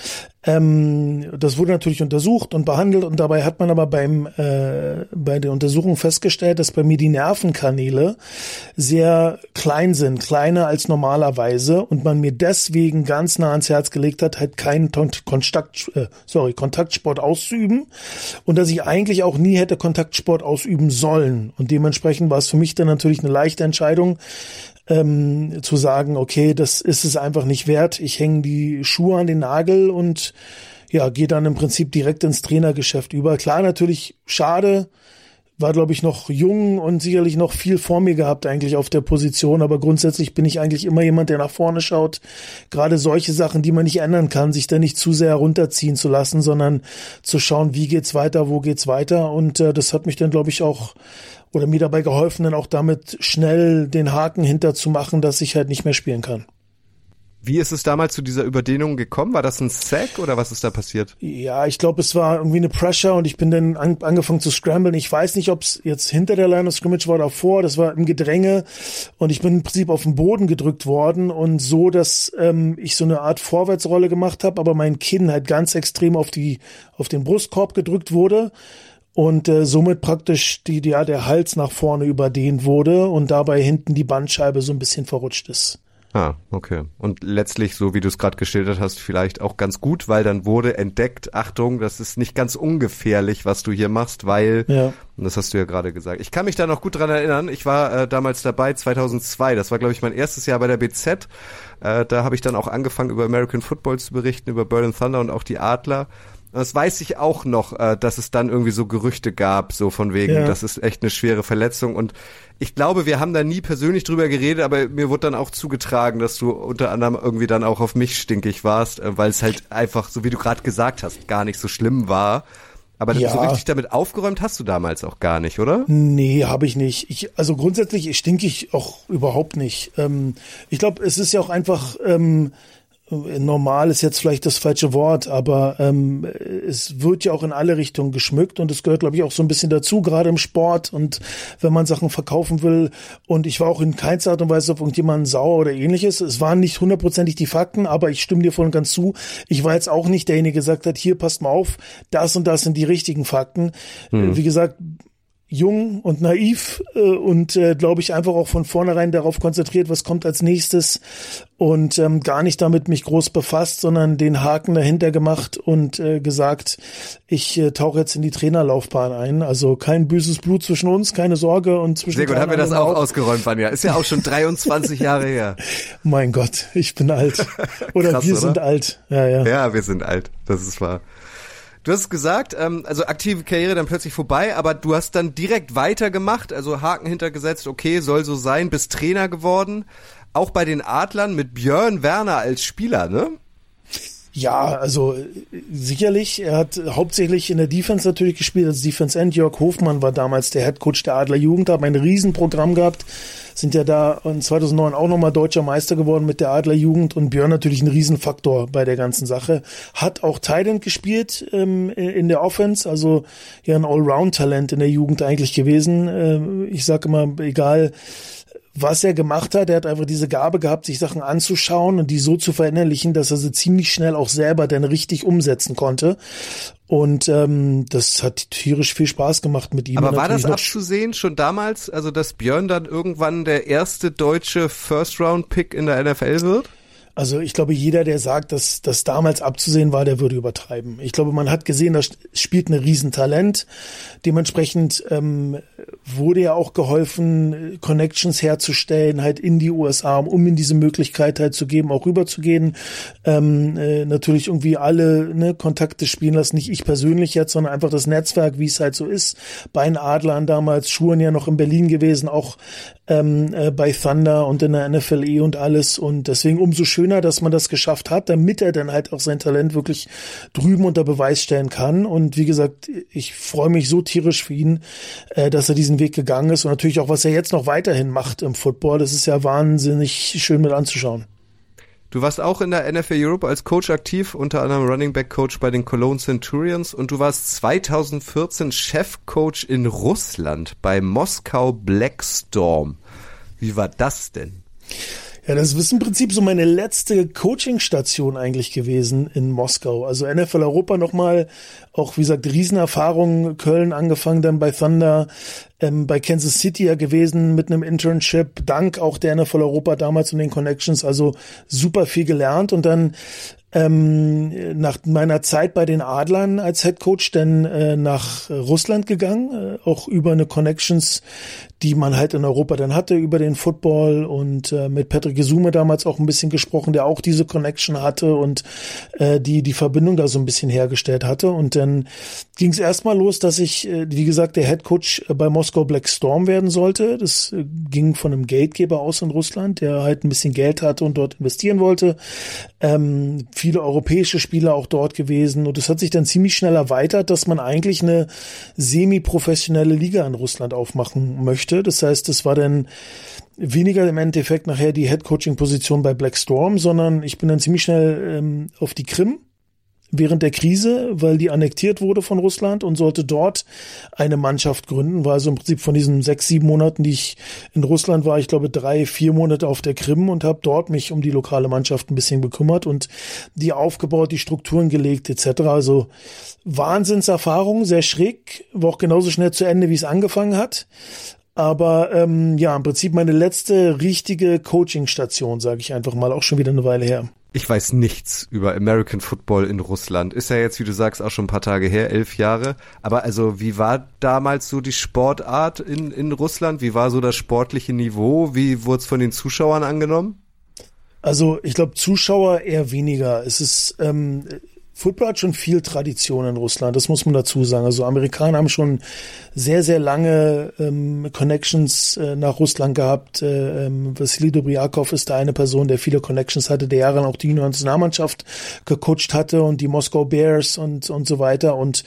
Das wurde natürlich untersucht und behandelt und dabei hat man aber bei der Untersuchung festgestellt, dass bei mir die Nervenkanäle sehr klein sind, kleiner als normalerweise und man mir deswegen ganz nah ans Herz gelegt hat, halt keinen Kontaktsport auszuüben und dass ich eigentlich auch nie hätte Kontaktsport ausüben sollen und dementsprechend war es für mich dann natürlich eine leichte Entscheidung, zu sagen, okay, das ist es einfach nicht wert. Ich hänge die Schuhe an den Nagel und ja, gehe dann im Prinzip direkt ins Trainergeschäft über. Klar, natürlich schade, war glaube ich noch jung und sicherlich noch viel vor mir gehabt eigentlich auf der Position, aber grundsätzlich bin ich eigentlich immer jemand, der nach vorne schaut. Gerade solche Sachen, die man nicht ändern kann, sich da nicht zu sehr runterziehen zu lassen, sondern zu schauen, wie geht's weiter, wo geht's weiter und das hat mich dann glaube ich auch oder mir dabei geholfen, dann auch damit schnell den Haken hinterzumachen, dass ich halt nicht mehr spielen kann. Wie ist es damals zu dieser Überdehnung gekommen? War das ein Sack oder was ist da passiert? Ja, ich glaube, es war irgendwie eine Pressure und ich bin dann angefangen zu scramblen. Ich weiß nicht, ob es jetzt hinter der Line of Scrimmage war oder davor. Das war im Gedränge und ich bin im Prinzip auf den Boden gedrückt worden und so, dass ich so eine Art Vorwärtsrolle gemacht habe, aber mein Kinn halt ganz extrem auf den Brustkorb gedrückt wurde. Und somit praktisch der Hals nach vorne überdehnt wurde und dabei hinten die Bandscheibe so ein bisschen verrutscht ist. Ah, okay. Und letztlich, so wie du es gerade geschildert hast, vielleicht auch ganz gut, weil dann wurde entdeckt, Achtung, das ist nicht ganz ungefährlich, was du hier machst, weil, und das hast du ja gerade gesagt. Ich kann mich da noch gut dran erinnern, ich war damals dabei, 2002, das war glaube ich mein erstes Jahr bei der BZ, da habe ich dann auch angefangen über American Football zu berichten, über Berlin Thunder und auch die Adler. Das weiß ich auch noch, dass es dann irgendwie so Gerüchte gab, so von wegen, das ist echt eine schwere Verletzung und ich glaube, wir haben da nie persönlich drüber geredet, aber mir wurde dann auch zugetragen, dass du unter anderem irgendwie dann auch auf mich stinkig warst, weil es halt einfach, so wie du gerade gesagt hast, gar nicht so schlimm war. Aber so richtig damit aufgeräumt hast du damals auch gar nicht, oder? Nee, habe ich nicht. Also grundsätzlich stinke ich auch überhaupt nicht. Ich glaube, es ist ja auch einfach normal ist jetzt vielleicht das falsche Wort, aber es wird ja auch in alle Richtungen geschmückt und es gehört, glaube ich, auch so ein bisschen dazu, gerade im Sport und wenn man Sachen verkaufen will. Und ich war auch in keinster Art und Weise auf irgendjemanden sauer oder ähnliches. Es waren nicht hundertprozentig die Fakten, aber ich stimme dir voll und ganz zu. Ich war jetzt auch nicht derjenige, der gesagt hat, hier, passt mal auf, das und das sind die richtigen Fakten. Wie gesagt, jung und naiv und glaube ich einfach auch von vornherein darauf konzentriert, was kommt als nächstes und gar nicht damit mich groß befasst, sondern den Haken dahinter gemacht und gesagt, ich tauche jetzt in die Trainerlaufbahn ein. Also kein böses Blut zwischen uns, keine Sorge und zwischen. Sehr gut, haben wir das auch ausgeräumt, Vanja. Ist ja auch schon 23 Jahre her. Mein Gott, ich bin alt. Oder Krass, wir sind alt. Ja. Ja, wir sind alt. Das ist wahr. Du hast gesagt, also aktive Karriere dann plötzlich vorbei, aber du hast dann direkt weitergemacht, also Haken hintergesetzt, okay, soll so sein, bist Trainer geworden, auch bei den Adlern mit Björn Werner als Spieler, ne? Ja, also sicherlich. Er hat hauptsächlich in der Defense natürlich gespielt, als Defense End. Jörg Hofmann war damals der Headcoach der Adler Jugend, haben ein Riesenprogramm gehabt, sind ja da in 2009 auch nochmal deutscher Meister geworden mit der Adler Jugend und Björn natürlich ein Riesenfaktor bei der ganzen Sache. Hat auch Tight End gespielt in der Offense, also ja ein Allround-Talent in der Jugend eigentlich gewesen. Ich sage immer, egal was er gemacht hat, er hat einfach diese Gabe gehabt, sich Sachen anzuschauen und die so zu verinnerlichen, dass er sie ziemlich schnell auch selber dann richtig umsetzen konnte. Und das hat tierisch viel Spaß gemacht mit ihm. Aber war das abzusehen schon damals, also dass Björn dann irgendwann der erste deutsche First-Round-Pick in der NFL wird? Also ich glaube, jeder, der sagt, dass das damals abzusehen war, der würde übertreiben. Ich glaube, man hat gesehen, da spielt ein Riesentalent. Dementsprechend wurde ja auch geholfen, Connections herzustellen, halt in die USA, um ihm diese Möglichkeit halt zu geben, auch rüberzugehen. Natürlich irgendwie alle Kontakte spielen lassen, nicht ich persönlich jetzt, sondern einfach das Netzwerk, wie es halt so ist. Bei den Adlern damals, Schuhen ja noch in Berlin gewesen, auch bei Thunder und in der NFL und alles. Und deswegen umso schöner, dass man das geschafft hat, damit er dann halt auch sein Talent wirklich drüben unter Beweis stellen kann. Und wie gesagt, ich freue mich so tierisch für ihn, dass er diesen Weg gegangen ist und natürlich auch, was er jetzt noch weiterhin macht im Football. Das ist ja wahnsinnig schön mit anzuschauen. Du warst auch in der NFL Europe als Coach aktiv, unter anderem Running Back Coach bei den Cologne Centurions, und du warst 2014 Chefcoach in Russland bei Moskau Black Storm. Wie war das denn? Ja, das ist im Prinzip so meine letzte Coachingstation eigentlich gewesen in Moskau. Also NFL Europa nochmal, auch wie gesagt, Riesenerfahrung, Köln angefangen, dann bei Thunder, bei Kansas City ja gewesen mit einem Internship, dank auch der NFL Europa damals und den Connections, also super viel gelernt und dann nach meiner Zeit bei den Adlern als Head Coach dann nach Russland gegangen, auch über eine Connections, die man halt in Europa dann hatte, über den Football und mit Patrick Gesume damals auch ein bisschen gesprochen, der auch diese Connection hatte und die Verbindung da so ein bisschen hergestellt hatte. Und dann ging es erstmal los, dass ich, wie gesagt, der Head Coach bei Moskau Black Storm werden sollte. Das ging von einem Geldgeber aus in Russland, der halt ein bisschen Geld hatte und dort investieren wollte. Viele europäische Spieler auch dort gewesen und es hat sich dann ziemlich schnell erweitert, dass man eigentlich eine semi-professionelle Liga in Russland aufmachen möchte. Das heißt, es war dann weniger im Endeffekt nachher die Head-Coaching-Position bei Black Storm, sondern ich bin dann ziemlich schnell auf die Krim während der Krise, weil die annektiert wurde von Russland und sollte dort eine Mannschaft gründen. War also im Prinzip von diesen 6-7 Monaten, die ich in Russland war, ich glaube 3-4 Monate auf der Krim und habe dort mich um die lokale Mannschaft ein bisschen bekümmert und die aufgebaut, die Strukturen gelegt etc. Also Wahnsinnserfahrung, sehr schräg, war auch genauso schnell zu Ende, wie es angefangen hat. Aber ja, im Prinzip meine letzte richtige Coaching-Station, sage ich einfach mal, auch schon wieder eine Weile her. Ich weiß nichts über American Football in Russland. Ist ja jetzt, wie du sagst, auch schon ein paar Tage her, 11 Jahre. Aber also, wie war damals so die Sportart in Russland? Wie war so das sportliche Niveau? Wie wurde es von den Zuschauern angenommen? Also, ich glaube, Zuschauer eher weniger. Es ist, Football hat schon viel Tradition in Russland, das muss man dazu sagen. Also Amerikaner haben schon sehr, sehr lange Connections nach Russland gehabt. Wassili Dobrjakov ist da eine Person, der viele Connections hatte, der jahrelang auch die Nationalmannschaft gecoacht hatte und die Moskau Bears und so weiter. Und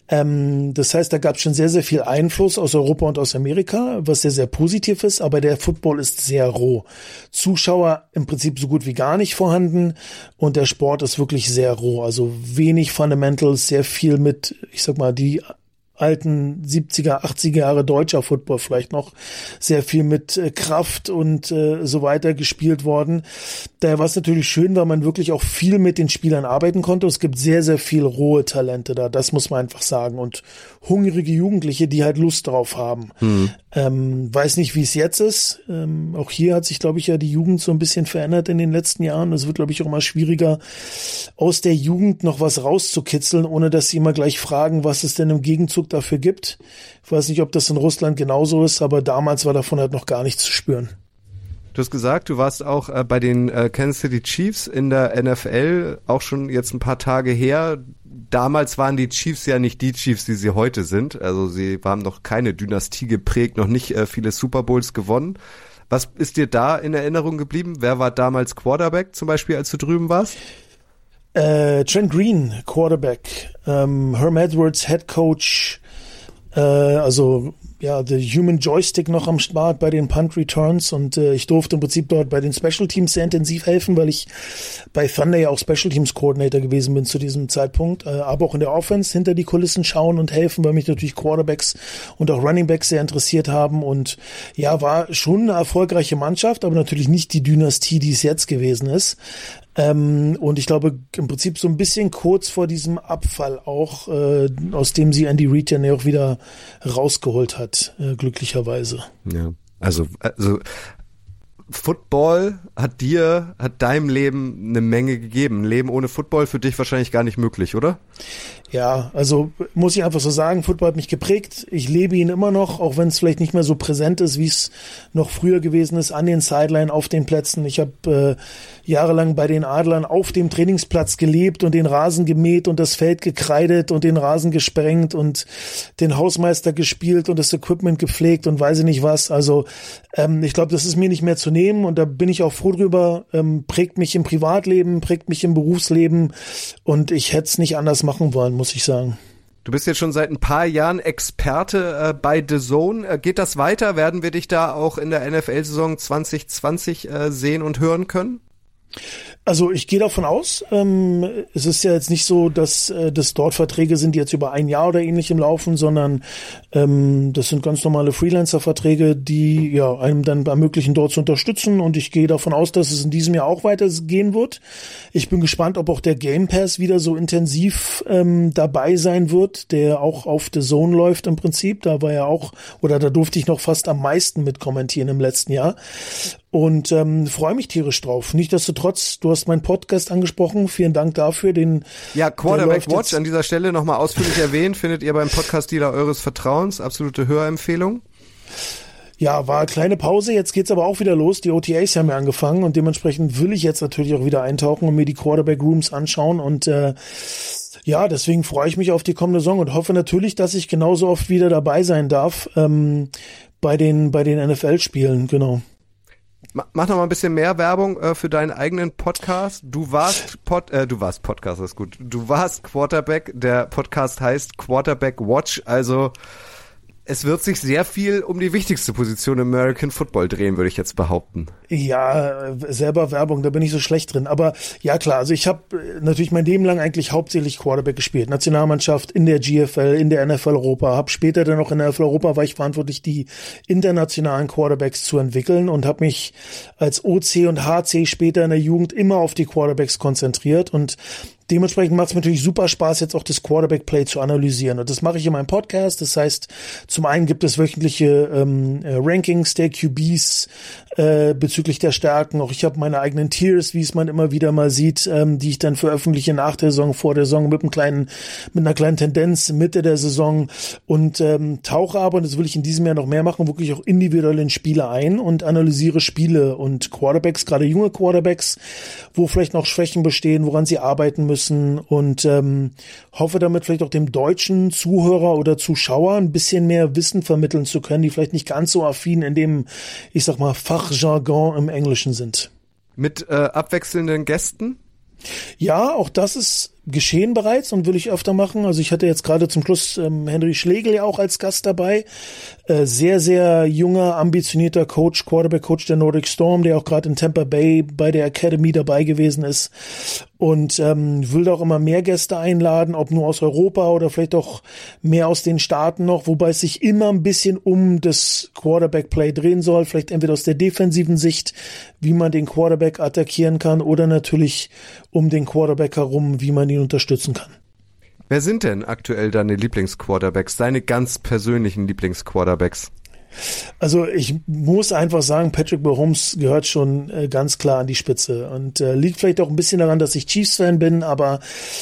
das heißt, da gab es schon sehr, sehr viel Einfluss aus Europa und aus Amerika, was sehr, sehr positiv ist. Aber der Football ist sehr roh. Zuschauer im Prinzip so gut wie gar nicht vorhanden und der Sport ist wirklich sehr roh. Also wenig Fundamentals, sehr viel mit, ich sag mal, die alten 70er, 80er Jahre deutscher Football vielleicht noch, sehr viel mit Kraft und so weiter gespielt worden. Daher war es natürlich schön, weil man wirklich auch viel mit den Spielern arbeiten konnte. Es gibt sehr, sehr viel rohe Talente da, das muss man einfach sagen. Und hungrige Jugendliche, die halt Lust drauf haben. Weiß nicht, wie es jetzt ist. Auch hier hat sich, glaube ich, ja die Jugend so ein bisschen verändert in den letzten Jahren. Es wird, glaube ich, auch immer schwieriger, aus der Jugend noch was rauszukitzeln, ohne dass sie immer gleich fragen, was es denn im Gegenzug dafür gibt. Ich weiß nicht, ob das in Russland genauso ist, aber damals war davon halt noch gar nichts zu spüren. Du hast gesagt, du warst auch bei den Kansas City Chiefs in der NFL, auch schon jetzt ein paar Tage her. Damals waren die Chiefs ja nicht die Chiefs, die sie heute sind. Also sie haben noch keine Dynastie geprägt, noch nicht viele Super Bowls gewonnen. Was ist dir da in Erinnerung geblieben? Wer war damals Quarterback zum Beispiel, als du drüben warst? Trent Green, Quarterback. Herm Edwards, Head Coach. Also ja, der Human Joystick noch am Start bei den Punt Returns und ich durfte im Prinzip dort bei den Special Teams sehr intensiv helfen, weil ich bei Thunder ja auch Special Teams Coordinator gewesen bin zu diesem Zeitpunkt, aber auch in der Offense hinter die Kulissen schauen und helfen, weil mich natürlich Quarterbacks und auch Running Backs sehr interessiert haben und ja, war schon eine erfolgreiche Mannschaft, aber natürlich nicht die Dynastie, die es jetzt gewesen ist. Und ich glaube, im Prinzip so ein bisschen kurz vor diesem Abfall auch, aus dem sie Andy Reid ja auch wieder rausgeholt hat, glücklicherweise. Ja, also Football hat deinem Leben eine Menge gegeben. Ein Leben ohne Football für dich wahrscheinlich gar nicht möglich, oder? Ja, also muss ich einfach so sagen, Football hat mich geprägt. Ich lebe ihn immer noch, auch wenn es vielleicht nicht mehr so präsent ist, wie es noch früher gewesen ist, an den Sideline, auf den Plätzen. Ich habe jahrelang bei den Adlern auf dem Trainingsplatz gelebt und den Rasen gemäht und das Feld gekreidet und den Rasen gesprengt und den Hausmeister gespielt und das Equipment gepflegt und weiß ich nicht was. Also ich glaube, das ist mir nicht mehr zu nehmen und da bin ich auch froh drüber. Prägt mich im Privatleben, prägt mich im Berufsleben und ich hätte es nicht anders machen wollen, muss ich sagen. Du bist jetzt schon seit ein paar Jahren Experte bei DAZN. Geht das weiter? Werden wir dich da auch in der NFL-Saison 2020 sehen und hören können? Also ich gehe davon aus, es ist ja jetzt nicht so, dass das dort Verträge sind, die jetzt über ein Jahr oder ähnlichem laufen, sondern das sind ganz normale Freelancer-Verträge, die ja einem dann ermöglichen, dort zu unterstützen und ich gehe davon aus, dass es in diesem Jahr auch weitergehen wird. Ich bin gespannt, ob auch der Game Pass wieder so intensiv dabei sein wird, der auch auf DAZN läuft im Prinzip. Da war ja auch, oder da durfte ich noch fast am meisten mit kommentieren im letzten Jahr. Und freue mich tierisch drauf. Nichtsdestotrotz, du hast meinen Podcast angesprochen. Vielen Dank dafür. Quarterback Watch an dieser Stelle nochmal ausführlich erwähnt, findet ihr beim Podcast-Dealer eures Vertrauens. Absolute Hörempfehlung. Ja, war eine kleine Pause. Jetzt geht's aber auch wieder los. Die OTAs haben ja angefangen und dementsprechend will ich jetzt natürlich auch wieder eintauchen und mir die Quarterback-Rooms anschauen und ja, deswegen freue ich mich auf die kommende Saison und hoffe natürlich, dass ich genauso oft wieder dabei sein darf bei den NFL-Spielen, genau. Mach noch mal ein bisschen mehr Werbung für deinen eigenen Podcast. Du warst Podcast, das ist gut. Du warst Quarterback. Der Podcast heißt Quarterback Watch. Also es wird sich sehr viel um die wichtigste Position im American Football drehen, würde ich jetzt behaupten. Ja, selber Werbung, da bin ich so schlecht drin. Aber ja klar, also ich habe natürlich mein Leben lang eigentlich hauptsächlich Quarterback gespielt. Nationalmannschaft in der GFL, in der NFL Europa. Habe später dann noch in der NFL Europa, war ich verantwortlich, die internationalen Quarterbacks zu entwickeln und habe mich als OC und HC später in der Jugend immer auf die Quarterbacks konzentriert und dementsprechend macht es mir natürlich super Spaß, jetzt auch das Quarterback-Play zu analysieren. Und das mache ich in meinem Podcast. Das heißt, zum einen gibt es wöchentliche Rankings der QBs bezüglich der Stärken. Auch ich habe meine eigenen Tiers, wie es man immer wieder mal sieht, die ich dann veröffentliche nach der Saison, vor der Saison mit einer kleinen Tendenz Mitte der Saison und tauche aber, und das will ich in diesem Jahr noch mehr machen, wirklich auch individuell in Spiele ein und analysiere Spiele und Quarterbacks, gerade junge Quarterbacks, wo vielleicht noch Schwächen bestehen, woran sie arbeiten müssen und hoffe damit vielleicht auch dem deutschen Zuhörer oder Zuschauer ein bisschen mehr Wissen vermitteln zu können, die vielleicht nicht ganz so affin in dem, ich sag mal, Fachjargon im Englischen sind. Mit abwechselnden Gästen? Ja, auch das ist geschehen bereits und will ich öfter machen. Also ich hatte jetzt gerade zum Schluss Henry Schlegel ja auch als Gast dabei. Sehr, sehr junger, ambitionierter Coach, Quarterback-Coach der Nordic Storm, der auch gerade in Tampa Bay bei der Academy dabei gewesen ist. Und will da auch immer mehr Gäste einladen, ob nur aus Europa oder vielleicht auch mehr aus den Staaten noch, wobei es sich immer ein bisschen um das Quarterback-Play drehen soll. Vielleicht entweder aus der defensiven Sicht, wie man den Quarterback attackieren kann, oder natürlich um den Quarterback herum, wie man ihn unterstützen kann. Wer sind denn aktuell deine Lieblingsquarterbacks, deine ganz persönlichen Lieblingsquarterbacks? Also ich muss einfach sagen, Patrick Mahomes gehört schon ganz klar an die Spitze und liegt vielleicht auch ein bisschen daran, dass ich Chiefs-Fan bin, aber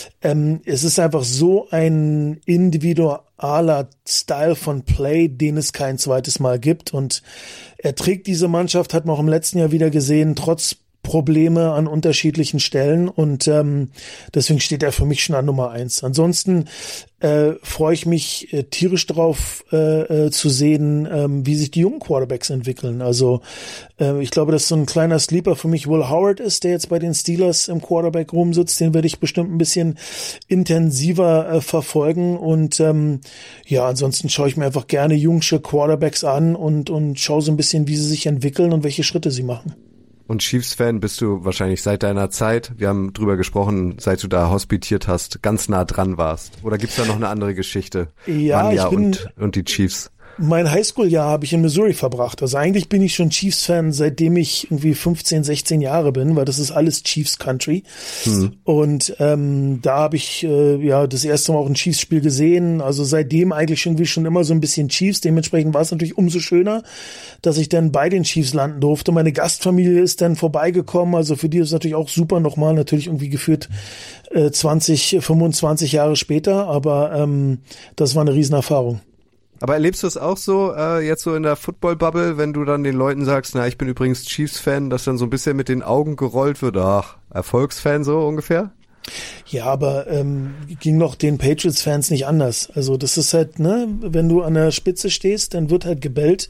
es ist einfach so ein individualer Style von Play, den es kein zweites Mal gibt und er trägt diese Mannschaft, hat man auch im letzten Jahr wieder gesehen, trotz Probleme an unterschiedlichen Stellen und deswegen steht er für mich schon an Nummer 1. Ansonsten freue ich mich tierisch drauf zu sehen, wie sich die jungen Quarterbacks entwickeln. Also ich glaube, dass so ein kleiner Sleeper für mich Will Howard ist, der jetzt bei den Steelers im Quarterback-Room sitzt. Den werde ich bestimmt ein bisschen intensiver verfolgen und ja, ansonsten schaue ich mir einfach gerne jungsche Quarterbacks an und schaue so ein bisschen, wie sie sich entwickeln und welche Schritte sie machen. Und Chiefs-Fan bist du wahrscheinlich seit deiner Zeit, wir haben drüber gesprochen, seit du da hospitiert hast, ganz nah dran warst. Oder gibt's da noch eine andere Geschichte? Ja, Manja und die Chiefs. Mein Highschool-Jahr habe ich in Missouri verbracht. Also eigentlich bin ich schon Chiefs-Fan, seitdem ich irgendwie 15, 16 Jahre bin, weil das ist alles Chiefs-Country. Und da habe ich das erste Mal auch ein Chiefs-Spiel gesehen. Also seitdem eigentlich irgendwie schon immer so ein bisschen Chiefs. Dementsprechend war es natürlich umso schöner, dass ich dann bei den Chiefs landen durfte. Meine Gastfamilie ist dann vorbeigekommen. Also für die ist es natürlich auch super nochmal, natürlich irgendwie geführt 20, 25 Jahre später. Aber das war eine Riesenerfahrung. Aber erlebst du es auch so, jetzt so in der Football-Bubble, wenn du dann den Leuten sagst, na, ich bin übrigens Chiefs-Fan, dass dann so ein bisschen mit den Augen gerollt wird, ach, Erfolgsfan so ungefähr? Ja, aber ging doch den Patriots-Fans nicht anders. Also das ist halt, ne, wenn du an der Spitze stehst, dann wird halt gebellt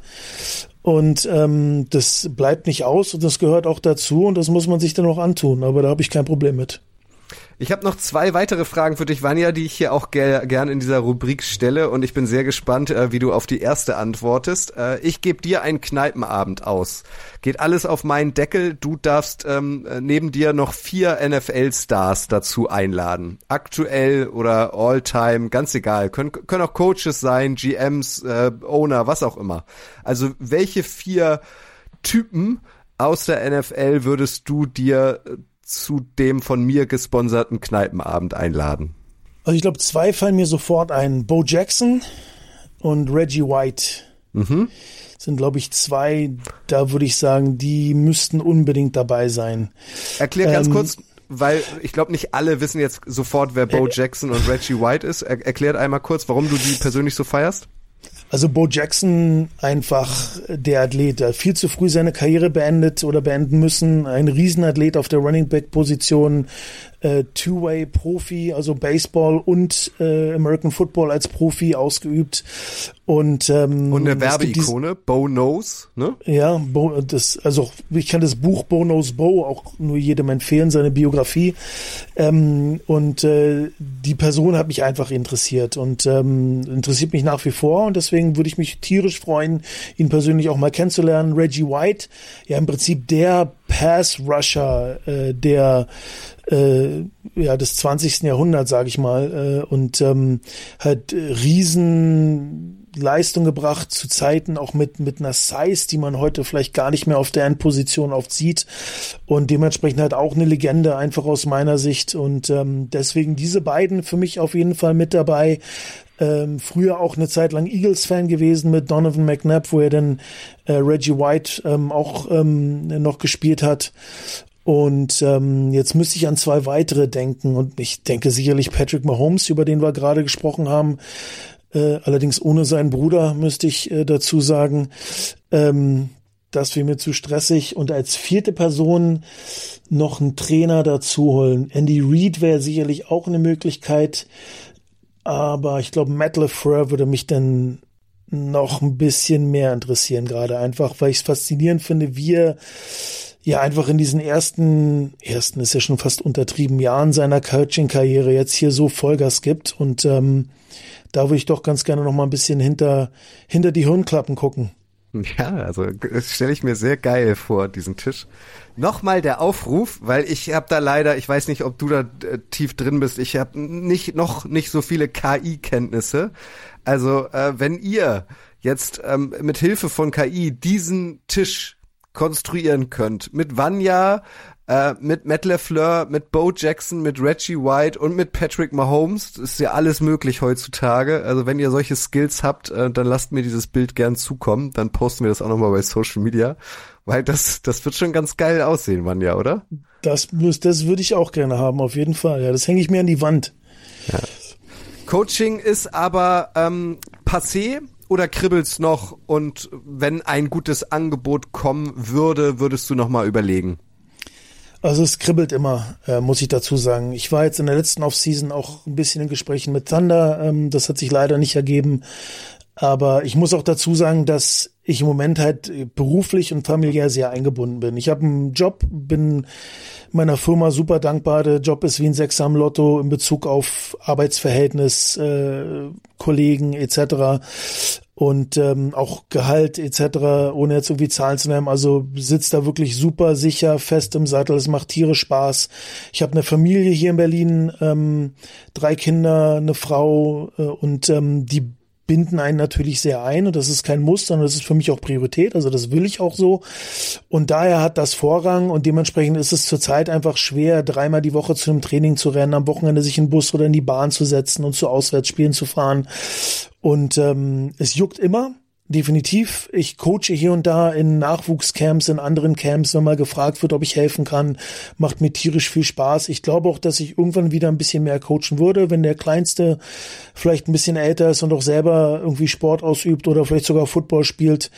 und das bleibt nicht aus und das gehört auch dazu und das muss man sich dann auch antun, aber da habe ich kein Problem mit. Ich habe noch 2 weitere Fragen für dich, Vanja, die ich hier auch gern in dieser Rubrik stelle und ich bin sehr gespannt, wie du auf die erste antwortest. Ich gebe dir einen Kneipenabend aus. Geht alles auf meinen Deckel. Du darfst neben dir noch 4 NFL-Stars dazu einladen. Aktuell oder All-Time, ganz egal. Können auch Coaches sein, GMs, Owner, was auch immer. Also welche 4 Typen aus der NFL würdest du dir zu dem von mir gesponserten Kneipenabend einladen? Also ich glaube, 2 fallen mir sofort ein. Bo Jackson und Reggie White. Sind, glaube ich, 2, da würde ich sagen, die müssten unbedingt dabei sein. Erklär ganz kurz, weil ich glaube, nicht alle wissen jetzt sofort, wer Bo Jackson und Reggie White ist. Erklärt einmal kurz, warum du die persönlich so feierst. Also Bo Jackson einfach der Athlet, der viel zu früh seine Karriere beendet oder beenden müssen. Ein Riesenathlet auf der Running Back Position, Two-Way-Profi, also Baseball und American Football als Profi ausgeübt. Und eine Werbeikone, Bo Knows, ne? Ja, ich kann das Buch Bo Knows Bo auch nur jedem empfehlen, seine Biografie. Die Person hat mich einfach interessiert und interessiert mich nach wie vor und deswegen würde ich mich tierisch freuen, ihn persönlich auch mal kennenzulernen. Reggie White, ja im Prinzip der Pass-Rusher des 20. Jahrhunderts, sage ich mal, und hat Riesenleistung gebracht zu Zeiten auch mit einer Size, die man heute vielleicht gar nicht mehr auf der Endposition oft sieht und dementsprechend halt auch eine Legende einfach aus meiner Sicht und deswegen diese beiden für mich auf jeden Fall mit dabei. Früher auch eine Zeit lang Eagles-Fan gewesen mit Donovan McNabb, wo er dann Reggie White auch noch gespielt hat. Und jetzt müsste ich an 2 weitere denken und ich denke sicherlich Patrick Mahomes, über den wir gerade gesprochen haben, allerdings ohne seinen Bruder, müsste ich dazu sagen. Das wäre mir zu stressig. Und als 4. Person noch einen Trainer dazu holen. Andy Reid wäre sicherlich auch eine Möglichkeit, aber ich glaube Matt LaFleur würde mich dann noch ein bisschen mehr interessieren, gerade einfach, weil ich es faszinierend finde, wie er ja einfach in diesen ersten ist ja schon fast untertrieben, Jahren seiner Coaching-Karriere jetzt hier so Vollgas gibt und da würde ich doch ganz gerne noch mal ein bisschen hinter die Hirnklappen gucken. Ja, also das stelle ich mir sehr geil vor, diesen Tisch. Nochmal der Aufruf, weil ich habe da leider, ich weiß nicht, ob du da tief drin bist, ich habe noch nicht so viele KI-Kenntnisse. Also wenn ihr jetzt mit Hilfe von KI diesen Tisch konstruieren könnt, mit Vanja, mit Matt LaFleur, mit Bo Jackson, mit Reggie White und mit Patrick Mahomes, das ist ja alles möglich heutzutage. Also wenn ihr solche Skills habt, dann lasst mir dieses Bild gern zukommen, dann posten wir das auch nochmal bei Social Media, weil das wird schon ganz geil aussehen, Vanja, oder? Das würde ich auch gerne haben, auf jeden Fall. Ja, das hänge ich mir an die Wand. Ja. Coaching ist aber passé. Oder kribbelt's noch und wenn ein gutes Angebot kommen würde, würdest du nochmal überlegen? Also es kribbelt immer, muss ich dazu sagen. Ich war jetzt in der letzten Offseason auch ein bisschen in Gesprächen mit Thunder. Das hat sich leider nicht ergeben. Aber ich muss auch dazu sagen, dass ich im Moment halt beruflich und familiär sehr eingebunden bin. Ich habe einen Job, bin meiner Firma super dankbar. Der Job ist wie ein Sechser am Lotto in Bezug auf Arbeitsverhältnis, Kollegen etc. Und auch Gehalt etc., ohne jetzt irgendwie Zahlen zu nennen. Also sitzt da wirklich super sicher, fest im Sattel. Es macht tierisch Spaß. Ich habe eine Familie hier in Berlin, 3 Kinder, eine Frau und die binden einen natürlich sehr ein und das ist kein Muss, sondern das ist für mich auch Priorität, also das will ich auch so und daher hat das Vorrang und dementsprechend ist es zurzeit einfach schwer, 3-mal die Woche zu einem Training zu rennen, am Wochenende sich in den Bus oder in die Bahn zu setzen und zu Auswärtsspielen zu fahren und es juckt immer. Definitiv. Ich coache hier und da in Nachwuchscamps, in anderen Camps, wenn mal gefragt wird, ob ich helfen kann. Macht mir tierisch viel Spaß. Ich glaube auch, dass ich irgendwann wieder ein bisschen mehr coachen würde, wenn der Kleinste vielleicht ein bisschen älter ist und auch selber irgendwie Sport ausübt oder vielleicht sogar Football spielt.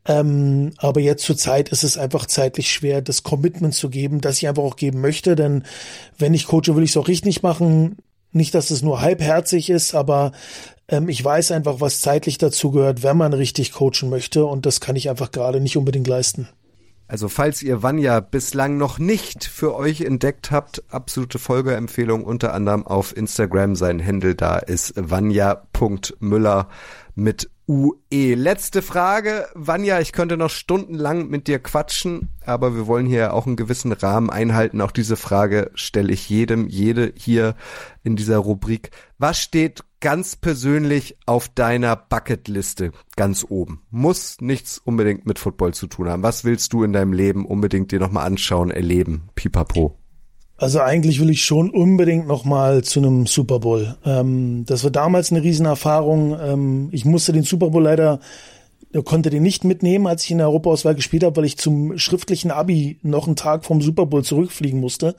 Aber jetzt zur Zeit ist es einfach zeitlich schwer, das Commitment zu geben, das ich einfach auch geben möchte. Denn wenn ich coache, will ich es auch richtig machen. Nicht, dass es nur halbherzig ist, aber ich weiß einfach, was zeitlich dazu gehört, wenn man richtig coachen möchte und das kann ich einfach gerade nicht unbedingt leisten. Also falls ihr Vanja bislang noch nicht für euch entdeckt habt, absolute Folgeempfehlung, unter anderem auf Instagram. Sein Handle da ist vanja.müller mit UE. Letzte Frage, Vanja, ich könnte noch stundenlang mit dir quatschen, aber wir wollen hier auch einen gewissen Rahmen einhalten. Auch diese Frage stelle ich jede hier in dieser Rubrik. Was steht ganz persönlich auf deiner Bucketliste ganz oben? Muss nichts unbedingt mit Football zu tun haben. Was willst du in deinem Leben unbedingt dir nochmal anschauen, erleben? Pipapo. Also eigentlich will ich schon unbedingt nochmal zu einem Super Bowl. Das war damals eine Riesenerfahrung. Ich musste den Super Bowl konnte den nicht mitnehmen, als ich in der Europaauswahl gespielt habe, weil ich zum schriftlichen Abi noch einen Tag vom Super Bowl zurückfliegen musste.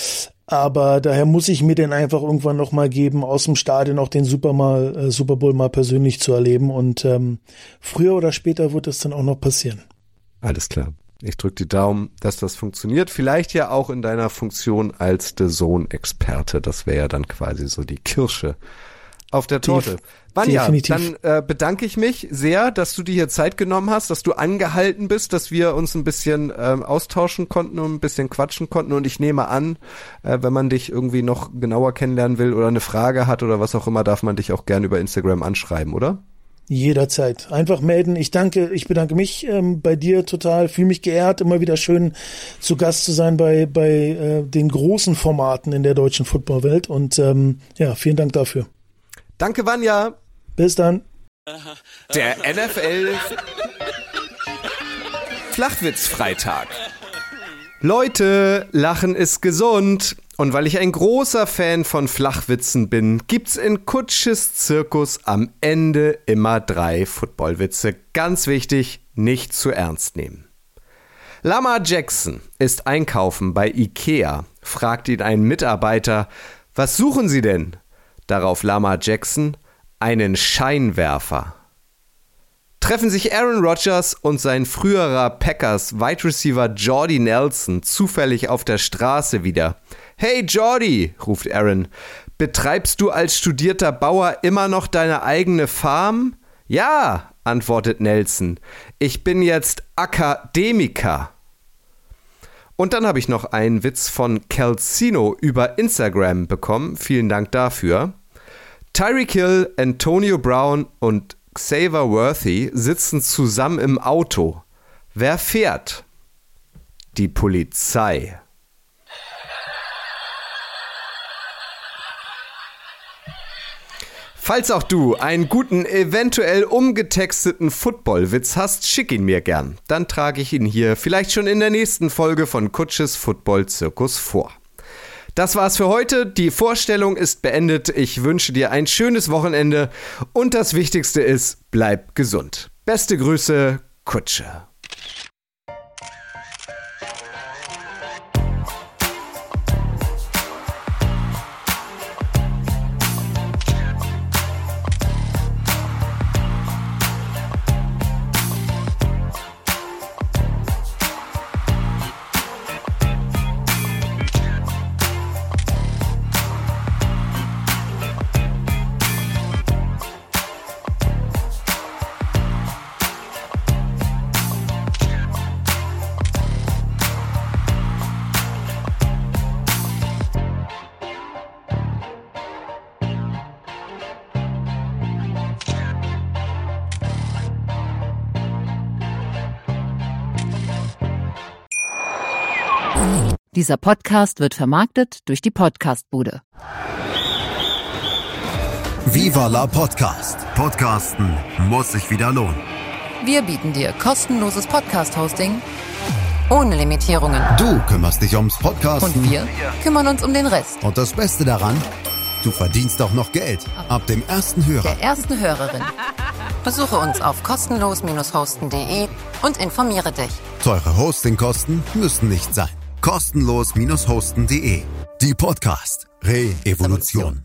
Aber daher muss ich mir den einfach irgendwann nochmal geben, aus dem Stadion auch den Super Bowl mal persönlich zu erleben. Und früher oder später wird das dann auch noch passieren. Alles klar. Ich drücke die Daumen, dass das funktioniert. Vielleicht ja auch in deiner Funktion als DAZN-Experte. Das wäre ja dann quasi so die Kirsche auf der Torte. Vanja, dann bedanke ich mich sehr, dass du dir hier Zeit genommen hast, dass du angehalten bist, dass wir uns ein bisschen austauschen konnten und ein bisschen quatschen konnten. Und ich nehme an, wenn man dich irgendwie noch genauer kennenlernen will oder eine Frage hat oder was auch immer, darf man dich auch gerne über Instagram anschreiben, oder? Jederzeit. Einfach melden. Ich bedanke mich bei dir total. Fühle mich geehrt, immer wieder schön zu Gast zu sein bei den großen Formaten in der deutschen Footballwelt. Und vielen Dank dafür. Danke, Vanja. Bis dann. Der NFL Flachwitz-Freitag. Leute, Lachen ist gesund. Und weil ich ein großer Fan von Flachwitzen bin, gibt's in Kutsches Zirkus am Ende immer 3 Footballwitze. Ganz wichtig, nicht zu ernst nehmen. Lamar Jackson ist einkaufen bei Ikea, fragt ihn ein Mitarbeiter, was suchen Sie denn? Darauf Lamar Jackson, einen Scheinwerfer. Treffen sich Aaron Rodgers und sein früherer Packers Wide Receiver Jordy Nelson zufällig auf der Straße wieder. Hey Jordy, ruft Aaron, betreibst du als studierter Bauer immer noch deine eigene Farm? Ja, antwortet Nelson, ich bin jetzt Akademiker. Und dann habe ich noch einen Witz von Calcino über Instagram bekommen, vielen Dank dafür. Tyreek Hill, Antonio Brown und Xavier Worthy sitzen zusammen im Auto. Wer fährt? Die Polizei. Falls auch du einen guten, eventuell umgetexteten Football-Witz hast, schick ihn mir gern. Dann trage ich ihn hier vielleicht schon in der nächsten Folge von Kutsches Football-Zirkus vor. Das war's für heute. Die Vorstellung ist beendet. Ich wünsche dir ein schönes Wochenende und das Wichtigste ist, bleib gesund. Beste Grüße, Kutsche. Dieser Podcast wird vermarktet durch die Podcastbude. Viva la Podcast. Podcasten muss sich wieder lohnen. Wir bieten dir kostenloses Podcast-Hosting ohne Limitierungen. Du kümmerst dich ums Podcasten. Und wir kümmern uns um den Rest. Und das Beste daran, du verdienst auch noch Geld. Ab dem ersten Hörer. Der ersten Hörerin. Besuche uns auf kostenlos-hosten.de und informiere dich. Teure Hostingkosten müssen nicht sein. Kostenlos-hosten.de. Die Podcast Re-Evolution.